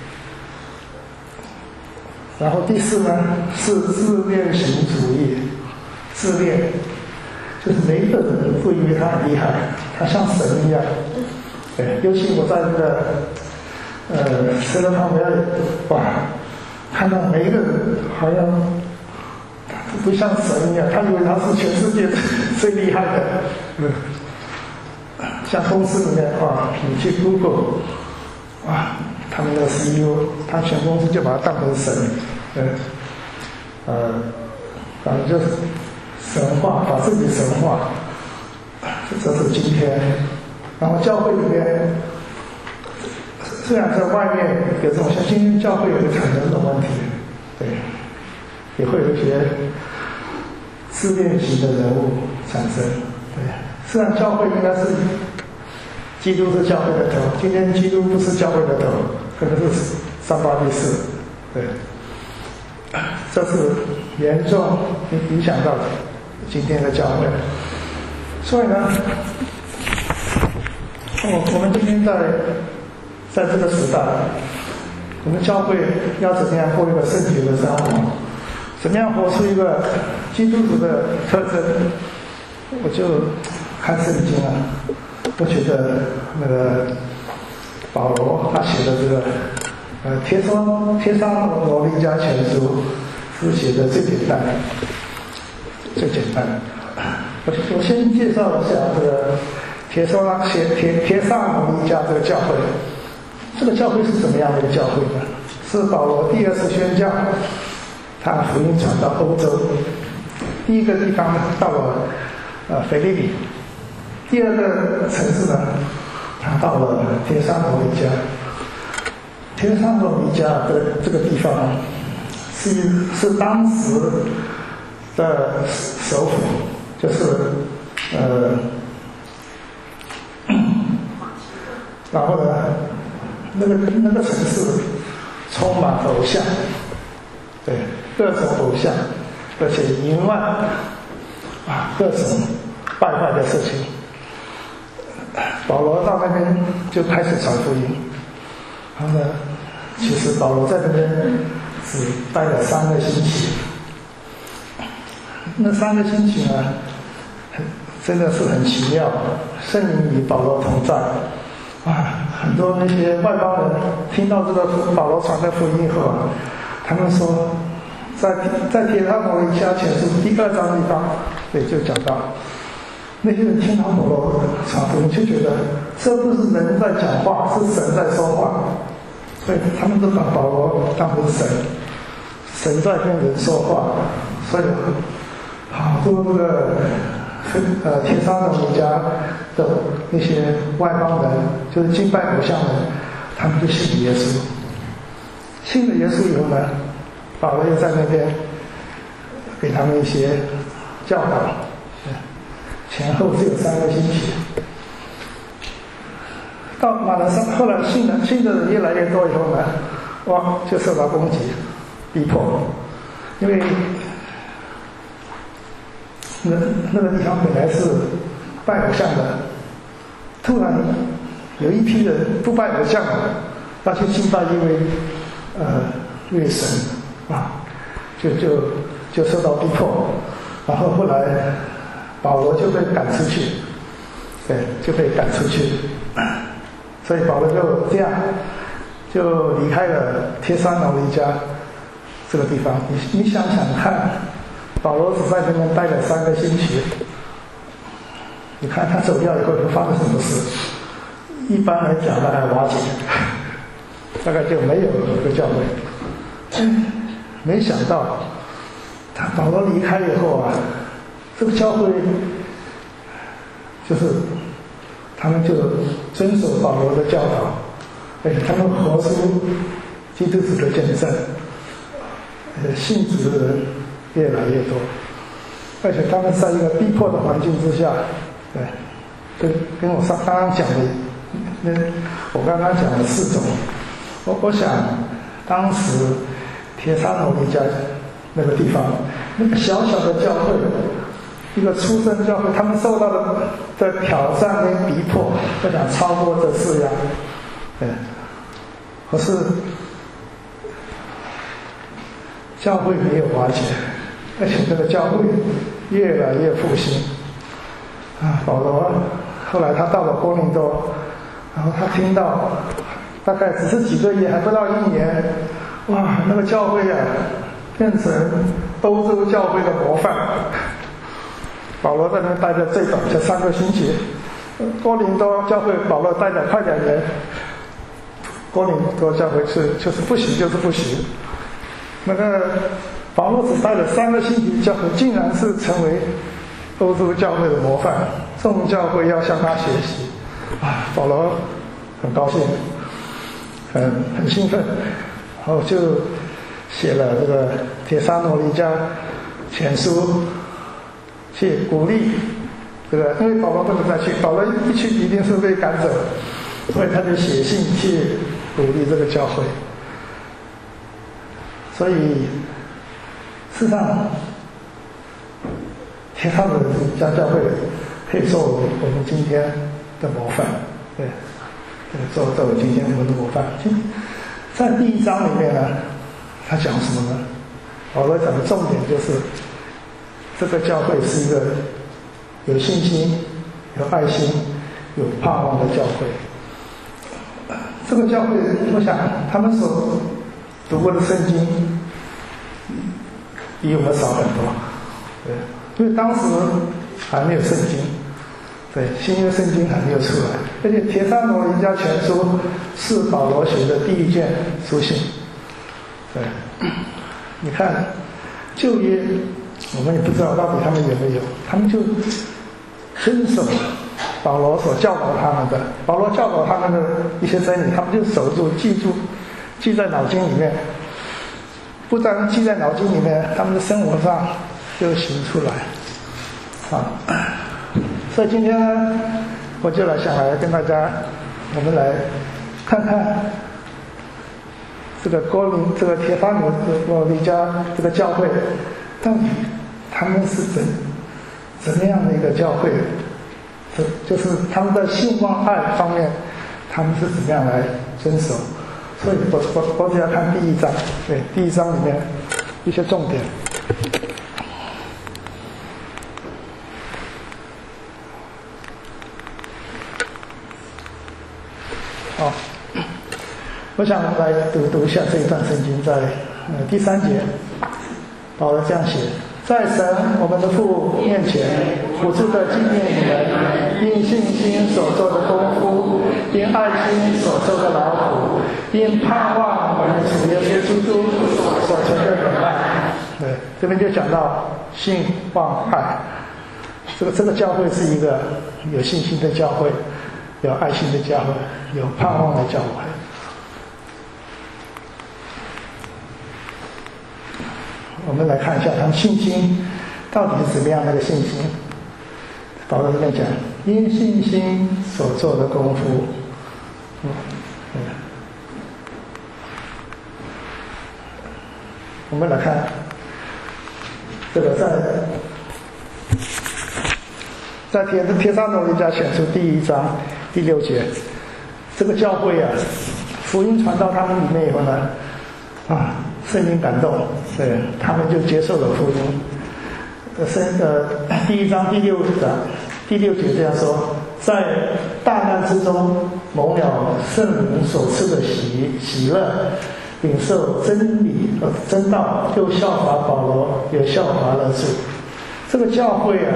然后第四呢是自恋型主义，自恋就是每一个人都以为他很厉害，他像神一样，对。尤其我在那个斯德康维尔，哇，看到每一个人好像不像神一样，他以为他是全世界最厉害的，像公司里面哇，你去 Google， 哇，他们的 CEO， 他全公司就把他当成神，反正就是神化，把自己神化，这是今天。然后教会里面，虽然在外面有这种，像今天教会也会产生这种问题，对，也会有一些自恋型的人物产生，对。虽然教会应该是基督是教会的头，今天基督不是教会的头，可能是384，对，这是严重影响到今天的教会。所以呢，我们今天在在这个时代，我们教会要怎么样过一个圣洁的生活，怎么样活出一个基督徒的特征，我就看圣经啊，我觉得那个保罗他写的这个帖撒罗尼迦前书是写的最简单的，最简单的。我先介绍一下这个帖撒罗尼迦这个教会。这个教会是什么样的一个教会呢？是保罗第二次宣教，他福音传到欧洲。第一个地方到了腓立比，第二个城市呢，他到了帖撒罗尼迦。帖撒罗尼迦的这个地方是当时的首府，就是然后呢，那个城市充满偶像，对，各种偶像，而且淫乱各种败坏的事情。保罗到那边就开始传福音，然后呢，其实保罗在那边只待了3个星期。那3个星期呢，真的是很奇妙，圣灵与保罗同在。很多那些外邦人听到这个保罗传的福音以后他们说，在帖撒罗尼迦前书第2章地方，对，就讲到那些人听到保罗传福音，就觉得这不是人在讲话，是神在说话，所以他们都把保罗当成神在跟人说话，所以好多这个帖撒罗尼迦的那些外邦人，就是敬拜偶像人，他们就信了耶稣。信了耶稣以后呢，保罗又在那边给他们一些教导，前后只有3个星期。到马来上，后来信的人越来越多以后呢，就受到攻击、逼迫，因为那个地方本来是拜偶像的，突然有一批人不拜偶像了，要去敬拜一位神就受到逼迫，然后后来保罗就被赶出去，对，就被赶出去，所以保罗就这样就离开了帖撒罗尼迦这个地方。你想想看，保罗只在那边待了3个星期，你看他走掉以后会发生什么事？一般来讲大概瓦解，大概就没有这个教会。没想到他保罗离开以后这个教会就是他们就遵守保罗的教导，而且他们活出基督徒的见证，信主的人越来越多，而且他们在一个逼迫的环境之下，对，跟我刚刚讲的，我刚刚讲的4种，我想当时帖撒罗尼迦那个地方，那个小小的教会，一个出生教会，他们受到的挑战跟逼迫，我想超过这4样，可是教会没有瓦解，而且这个教会越来越复兴。保罗后来他到了哥林多，然后他听到大概只是几个月，还不到1年，那个教会变成欧洲教会的模范。保罗在那边待的最短，才3个星期。哥林多教会保罗待了快2年，哥林多教会就是不行，就是不行。那个保罗只待了3个星期，教会竟然是成为欧洲教会的模范，众教会要向他学习。保罗很高兴，很兴奋，然后就写了这个帖撒罗尼迦前书，去鼓励这个，因为保罗不能再去，保罗一去一定是被赶走，所以他就写信去鼓励这个教会。所以事实上帖撒罗尼迦教会可以说我们今天的模范，对， 作为今天我们的模范。在第1章里面呢，他讲什么呢？保罗讲的重点就是这个教会是一个有信心、有爱心、有盼望的教会。这个教会，我想他们所读过的圣经比我们少很多，对，因为当时还没有圣经，对，新约圣经还没有出来，而且帖撒罗尼迦前书是保罗写的第1卷书信，对，你看旧约我们也不知道到底他们有没有，他们就遵守保罗所教导他们的，保罗教导他们的一些真理，他们就守住、记住，记在脑筋里面。不但记在脑筋里面，他们的生活上就行出来。所以今天呢，我就想来跟大家，我们来看看这个帖撒罗尼迦这个教会，到底他们是怎么样的一个教会？就是他们的信望爱方面，他们是怎么样来遵守？所以我只要看第1章，对，第1章里面一些重点。好，我想来读一下这一段圣经，在第3节，保罗这样写。在神我们的父面前，不住地纪念你们因信心所做的功夫，因爱心所受的劳苦，因盼望我们主耶稣基督所存的忍耐。对，这边就讲到信望爱，这个教会是一个有信心的教会，有爱心的教会，有盼望的教会。我们来看一下他们信心到底是怎么样的一个信心。保罗这边讲，因信心所做的功夫，我们来看这个在帖撒罗尼迦前书第1章第6节，这个教会啊，福音传到他们里面以后呢，圣灵感动，对，他们就接受了福音。第1章第6节这样说，在大难之中蒙了圣灵所赐的喜乐，领受真理和真道，又效法保罗，也效法了主。这个教会啊，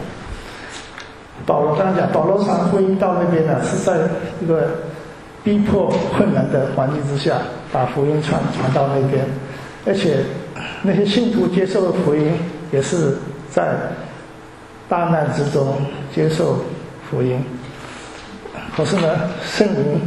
保罗刚刚讲，保罗传福音到那边呢，是在一个逼迫困难的环境之下，把福音传到那边，而且那些信徒接受的福音也是在大难之中接受福音。可是呢，圣灵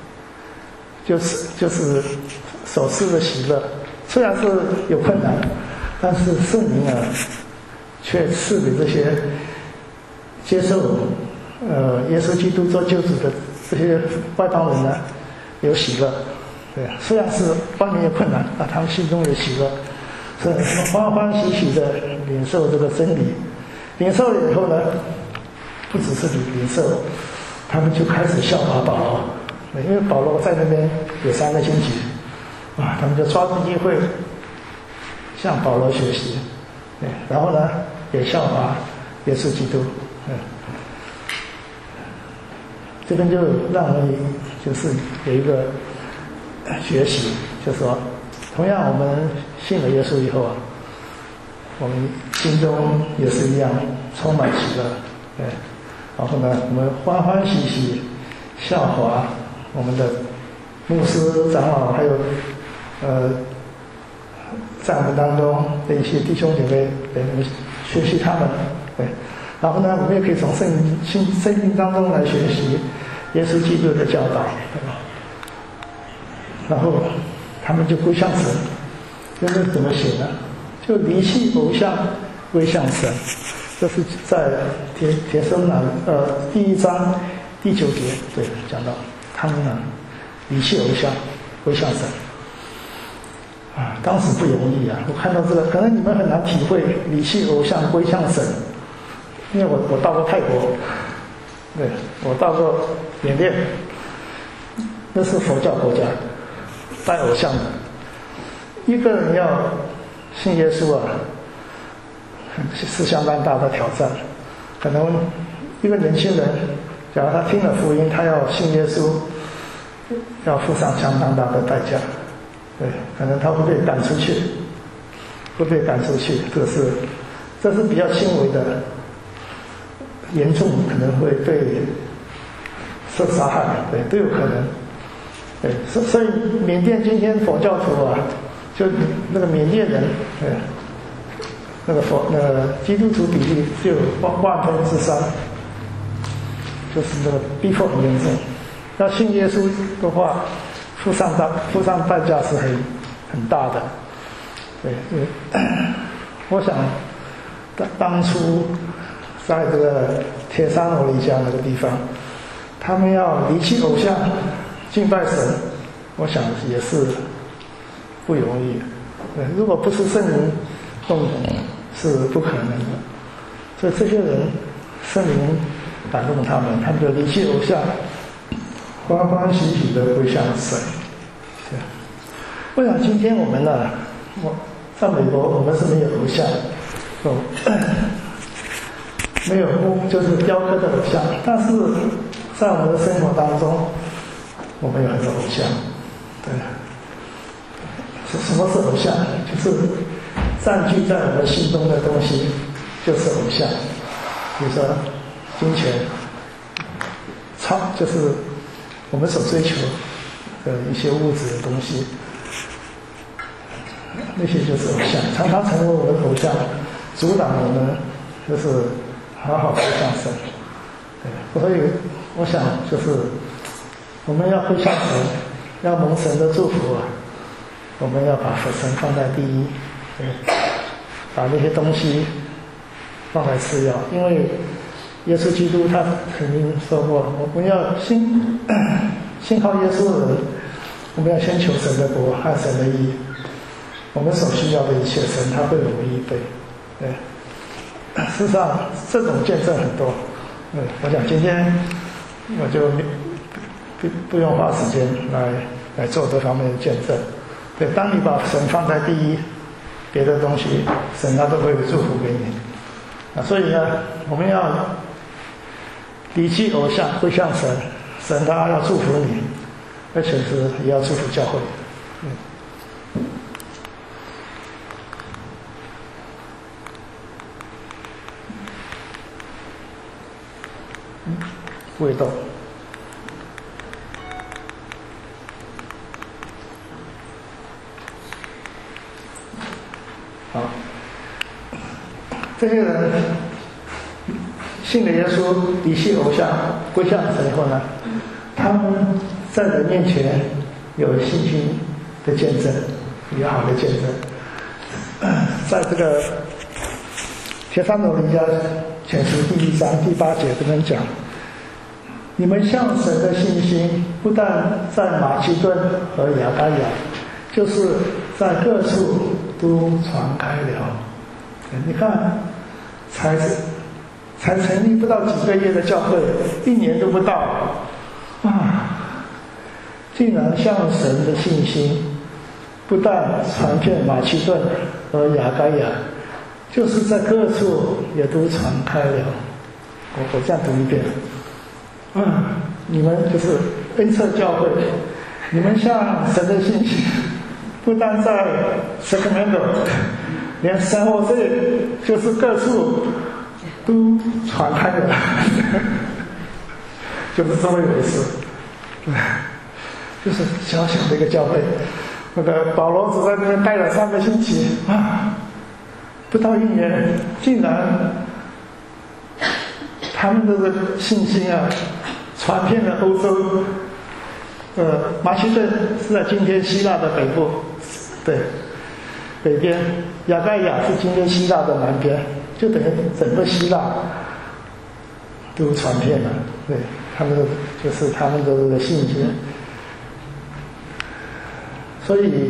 就是所赐的喜乐，虽然是有困难，但是圣灵啊，却赐给这些接受耶稣基督做救主的这些外邦人呢，有喜乐。对，虽然是外面有困难，他们心中有喜乐，是欢欢喜喜的领受这个真理。领受了以后呢，不只是领受，他们就开始效法保罗。因为保罗在那边有3个星期，他们就抓住机会向保罗学习，对，然后呢也效法耶稣基督。这边就让我们就是有一个学习，就是说，同样我们信了耶稣以后啊，我们心中也是一样充满喜乐，对，然后呢，我们欢欢喜喜效法我们的牧师、长老，还有在我们当中的一些弟兄姐妹，对，我们学习他们，对，然后呢，我们也可以从圣经当中来学习耶稣基督的教导，然后他们就归向神。这是怎么写呢？就离弃偶像，归向神。这是在帖撒罗尼迦第1章第9节，对，讲到他们呢离弃偶像，归向神。当时不容易啊！我看到这个，可能你们很难体会离弃偶像，归向神，因为我到过泰国，对，我到过缅甸， 那是佛教国家，拜偶像的。一个人要信耶稣啊，是相当大的挑战。可能一个年轻人，假如他听了福音，他要信耶稣，要付上相当大的代价。对，可能他会被赶出去，这是比较轻微的，严重可能会被受杀害，对，都有可能。对，所以缅甸今天佛教徒啊，就那个缅甸人，对，那个基督徒比例就有100%，就是那个逼迫很严重。要信耶稣的话，付上代价是很大的。对，我想当初在这个铁山罗尼迦那个地方，他们要离弃偶像敬拜神，我想也是不容易。对，如果不是圣灵动工，是不可能的。所以这些人，圣灵感动他们就离弃偶像，欢欢喜喜的归向神。对，我想今天我们呢，在美国我们是没有偶像，没有就是雕刻的偶像，但是在我们的生活当中，我们有很多偶像。对，什么是偶像？就是占据在我们心中的东西，就是偶像。比如说金钱、就是我们所追求的一些物质的东西，那些就是偶像，常常成为我们的偶像，阻挡我们就是好好归向神。对，所以我想就是我们要归向神，要蒙神的祝福啊，我们要把神放在第一，对，把那些东西放在次要。因为耶稣基督他曾经说过，我们要信靠耶稣的人，我们要先求神的国和神的义，我们所需要的一切神他会容易备。对，事实上这种见证很多。对，我想今天我就不用花时间来做这方面的见证。对，当你把神放在第一，别的东西神他都会祝福给你。所以呢，我们要离弃偶像，归向神，神他要祝福你，而且也要祝福教会。味道。好，这些人信了耶稣，离弃偶像，归向神以后呢，他们在人面前有信心的见证，有好的见证。在这个帖撒罗尼迦前书第1章第8节这边讲，你们向神的信心不但在马其顿和亚该亚，就是在各处都传开了。你看，才成立不到几个月的教会，1年都不到啊，竟然向神的信心不但传遍马其顿和亚该亚，就是在各处也都传开了。我这样读一遍。你们就是恩赐教会，你们向神的信心不但在 Sacramento， 连San Jose就是各处都传开了，就是这么回事。就是小小的一个教会，那个保罗只在那边待了3个星期不到1年，竟然他们的信心传遍了欧洲。马其顿是在今天希腊的北部，对，北边；亚该亚是今天希腊的南边，就等于整个希腊都传遍了。对，他们的就是他们的这个信心，所以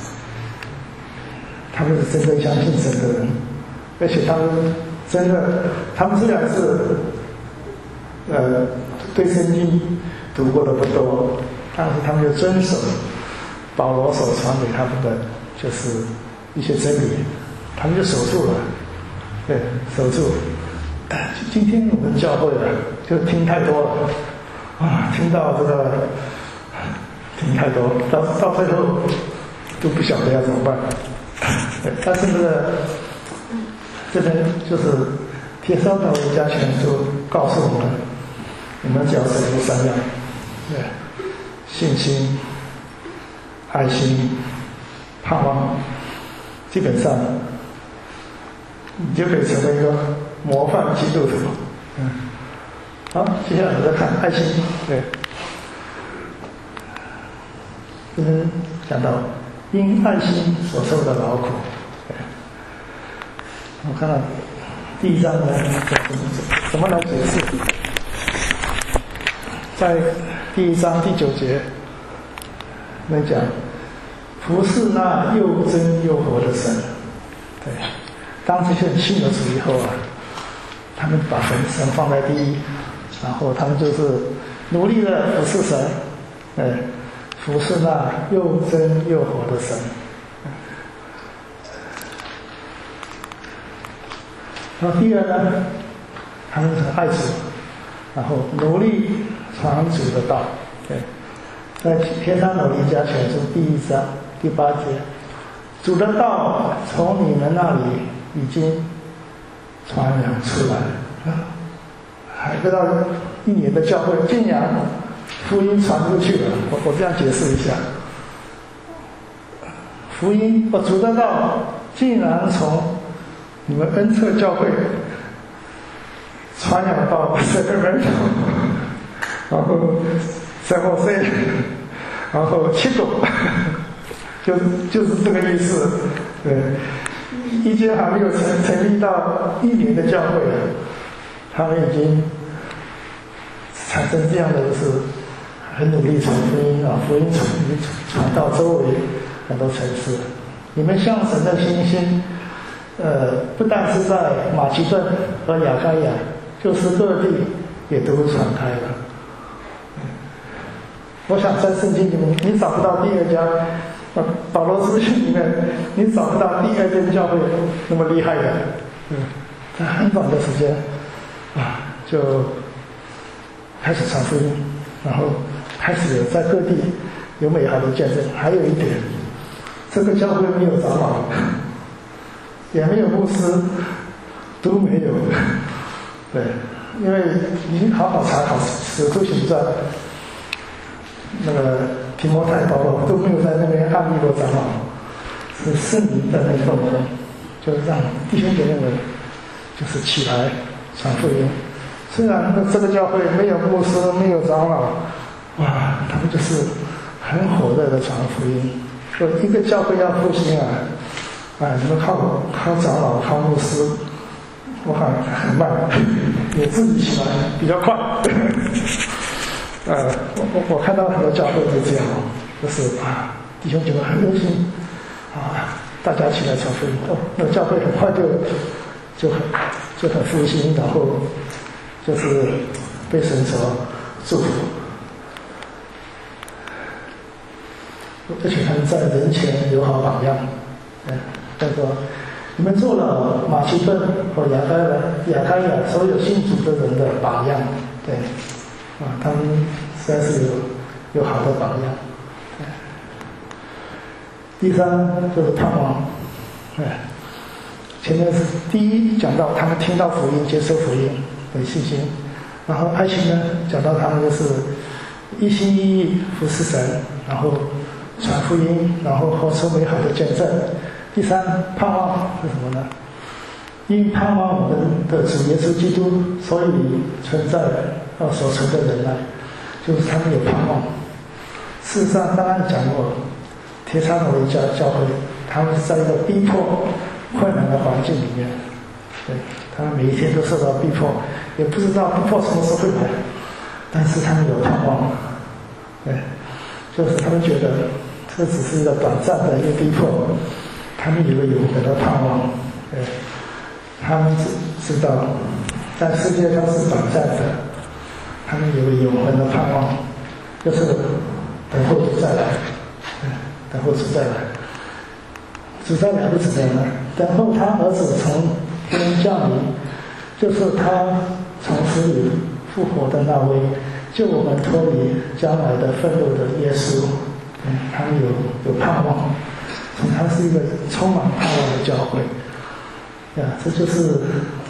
他们是真正相信神的人，而且他们真的，他们虽然是对圣经读过的不多， 但是他们就遵守保罗所传给他们的就是一些真理，他们就守住了，对，守住。今天我们教会就听太多了啊，听到这个听太多，到最后都不晓得要怎么办。但是这边就是帖撒罗尼迦前书告诉我们，我们只要守住3样，对，信心、爱心、盼望，基本上你就可以成为一个模范基督徒。好，接下来我们再看爱心。对，这边讲到因爱心所受的劳苦。对，我看到第1章呢，怎么来解释？在第1章第9节那讲，服侍那又真又活的神。对，当这些人信了主以后啊，他们把神放在第一，然后他们就是努力的服侍神，服侍那又真又活的神。然后第2呢，他们很爱主，然后努力传主的道。对，在帖撒罗尼迦前书第1章第8节，主的道从你们那里已经传扬出来了，还不到1年的教会，竟然福音传出去了。我这样解释一下，福音主的道竟然从你们恩赐教会传扬到这个人，然后3或4，然后7种，就是这个意思。对，一间还没有成立到1年的教会了，他们已经产生这样的就是很努力传福音啊，福音传到周围很多城市。你们向神的信心，不但是在马其顿和亚该亚，就是各地也都传开了。我想在圣经里面，你找不到第2家，保罗书信里面，你找不到第2间教会那么厉害的。在很短的时间啊，就开始传福音，然后开始有在各地有美好的见证。还有一点，这个教会没有长老，也没有牧师，都没有。对，因为你好好查考使徒行传，那个提摩太、保罗都没有在那边案例过长老，是圣灵的那份工，就是让弟兄姐妹们就是起来传福音。虽然这个教会没有牧师，没有长老，哇，他们就是很火热的传福音。说一个教会要复兴啊，你们靠长老、靠牧师，我看很慢，你自己起来比较快。我看到很多教会就这样，就是弟兄姐妹很热心大家起来传福音，那教会很快就很复兴，然后就是被神所祝福。而且他们在人前有好榜样，他说你们做了马其顿和亚该亚所有信主的人的榜样，对，他们实在是有好的榜样。第3就是盼望，前面是第1讲到他们听到福音、接受福音的信心，然后爱心呢讲到他们就是一心一意服侍神，然后传福音，然后活出美好的见证。第3盼望是什么呢？因盼望我们的主耶稣基督，所以存在所存的忍耐，就是他们有盼望。事实上，刚刚讲过，帖撒罗尼迦教会，他们是在一个逼迫、困难的环境里面，对，他们每一天都受到逼迫，也不知道逼迫什么时候会来，但是他们有盼望，对，就是他们觉得这只是一个短暂的一个逼迫，他们有个永恒的盼望，对，他们知道在世界上是短暂的，他们有个永恒的盼望，就是等候主再来，等候主再来。主在哪个指的呢？等候他儿子从天降临，就是他从死里复活的那位，救我们脱离将来的愤怒的耶稣。他们有盼望，他是一个充满盼望的教会。这就是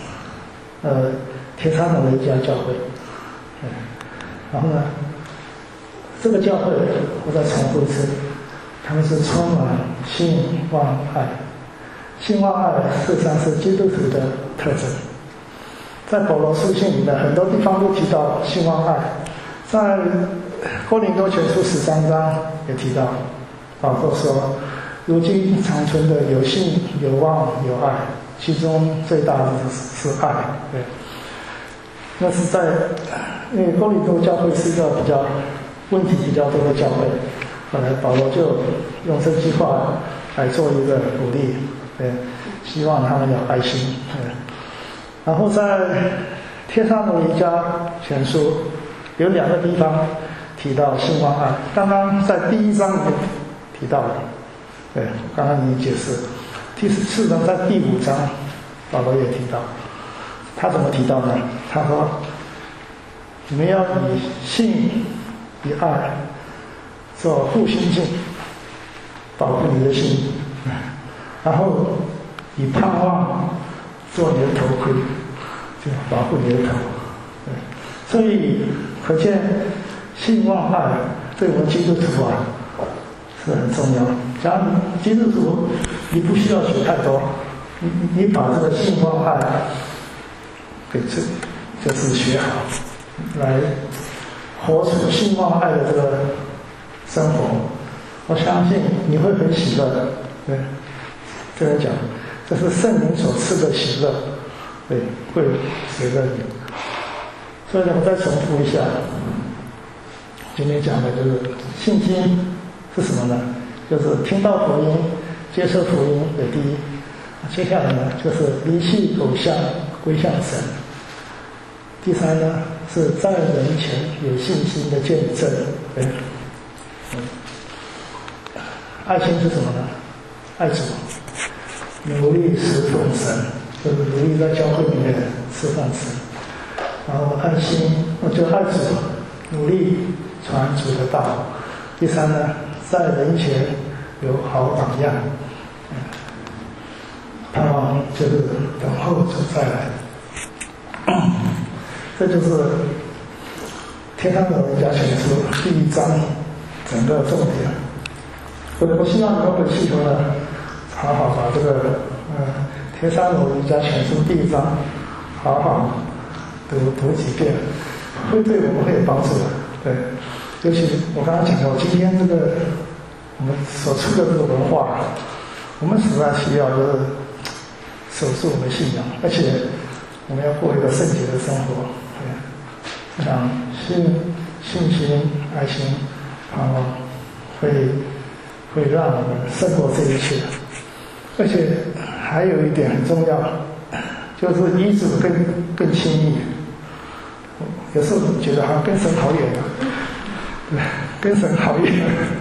帖撒罗尼迦教会。然后呢，这个教会我再重复一次，他们是充满信望爱。信望爱事实上是基督徒的特征。在保罗书信里面很多地方都提到信望爱，在哥林多前书13章也提到，保罗说如今长存的有信有望有爱，其中最大的是爱。对，那是在因为哥林多教会是一个问题比较多的教会，后来保罗就用这句话来做一个鼓励，对，希望他们有爱心。对，然后在帖撒罗尼迦前书有2个地方提到信望爱，刚刚在第1章里面提到了，对，刚刚已经解释。第4章在第5章保罗也提到，他怎么提到呢？他说你们要以信以爱做护心镜，保护你的心，然后以盼望做你的头盔，就保护你的头。对，所以可见信望爱对我们基督徒是很重要。假如基督徒你不需要学太多，你把这个信望爱给就是学好，来活出信望爱的这个生活，我相信你会很喜乐的。对，这样讲，这是圣灵所赐的喜乐，对，会随着你。所以呢，我再重复一下，今天讲的就是信心是什么呢？就是听到福音，接受福音的第一。接下来呢，就是离弃偶像，归向神。第3呢，是在人前有信心的见证。对，爱心是什么呢？爱主，努力侍奉神，就是努力在教会里面侍奉神。然后爱心，就爱主，努力传主的道。第3呢，在人前有好榜样。盼望就是等候主再来。这就是帖撒罗尼迦前书第1章整个重点。我希望你们回去以后呢，好好把这个帖撒罗尼迦前书第1章好好读几遍，会对我们会有帮助的。对，尤其我刚刚讲到今天这个我们所处的这个文化，我们实在需要就是守住我们信仰，而且我们要过一个圣洁的生活。我想信心、爱心、盼望会让我们胜过这一切。而且还有一点很重要，就是与主更亲密。有时候觉得好像跟神好远啊，对，跟神好远。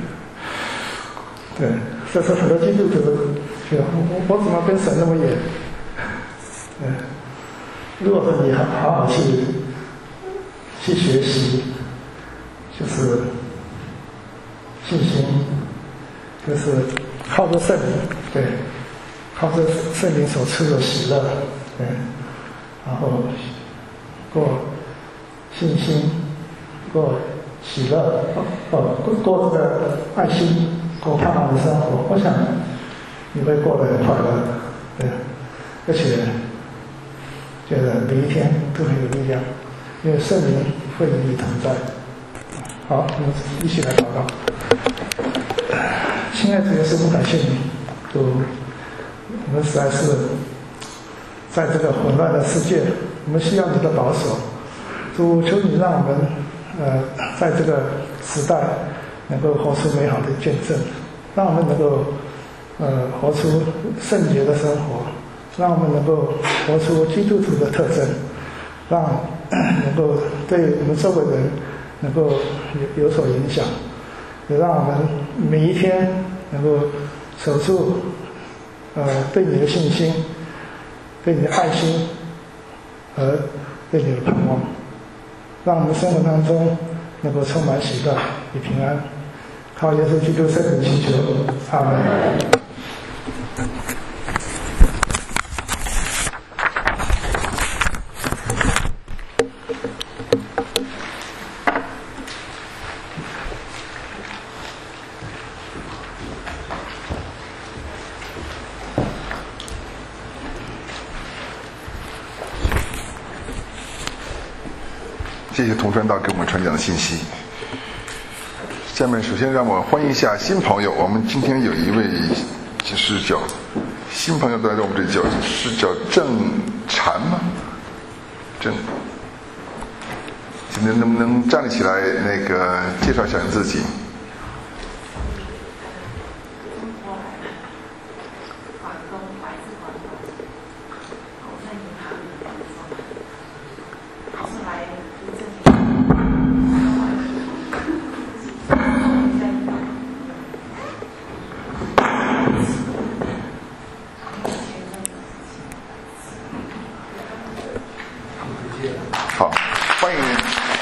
对，这是很多基督徒我怎么跟神那么远？如果说你好好去学习，就是信心，就是靠着圣灵，对，靠着圣灵所赐的喜乐，对，然后过信心，过喜乐，过这个爱心，过盼望的生活，我想你会过得很快乐，对，而且觉得每一天都很有力量，因为圣灵会与你同在。好，我们一起来祷告。亲爱的耶稣，我感谢你，主，我们实在是在这个混乱的世界，我们需要你的保守。主，求你让我们在这个时代能够活出美好的见证，让我们能够活出圣洁的生活，让我们能够活出基督徒的特征，能够对我们周围人能够有所影响。 也让我们每一天能够守住对你的信心，对你的爱心和对你的盼望，让我们生活当中能够充满喜乐与平安。靠耶稣基督圣名祈求，阿门。 谢谢童传道给我们传讲的信息。下面首先让我欢迎一下新朋友，我们今天有一位就是叫新朋友来到我们这里，是叫郑禅吗？郑，今天能不能站立起来，那个介绍一下你自己？好，欢迎。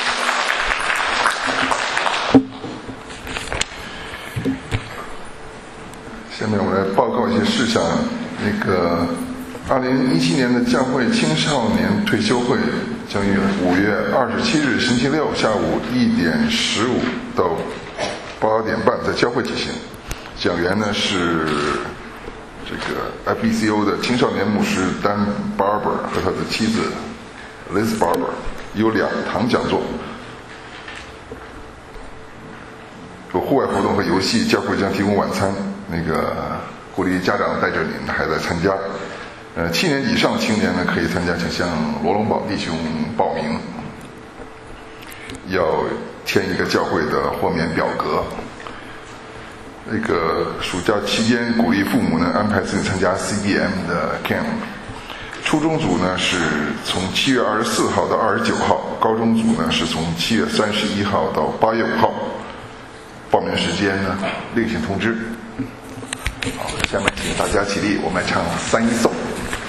下面我们来报告一些事项。那个2017年的教会青少年退休会将于5月27日星期六下午1点15到8点半在教会举行。讲员呢是这个 FBCO 的青少年牧师Dan Barber 和他的妻子Liz Barber， 有2堂讲座，有户外活动和游戏，教会将提供晚餐，那个鼓励家长带着你们的孩子来参加。7年以上的青年呢可以参加，请向罗龙宝弟兄报名，要填一个教会的豁免表格。那个暑假期间鼓励父母呢安排自己参加 CDM 的 camp。初中组呢是从7月24号到29号，高中组呢是从7月31号到8月5号。报名时间呢另行通知。好，下面请大家起立，我们来唱3一颂。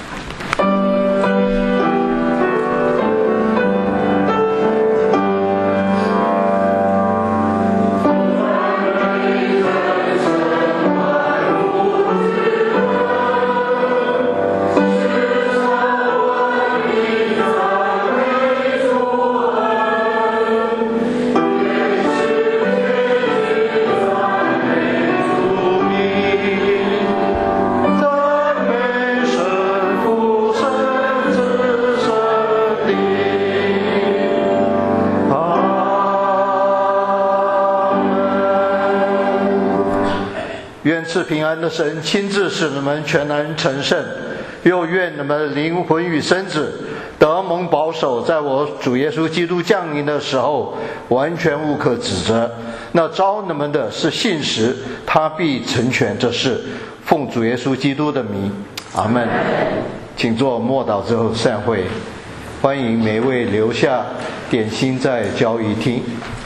愿赐平安的神亲自使你们全然成圣，又愿你们的灵魂与身子得蒙保守，在我主耶稣基督降临的时候完全无可指责。那招你们的是信实，他必成全这事。奉主耶稣基督的名，阿们。请做默祷之后散会。欢迎每位留下点心在交谊厅。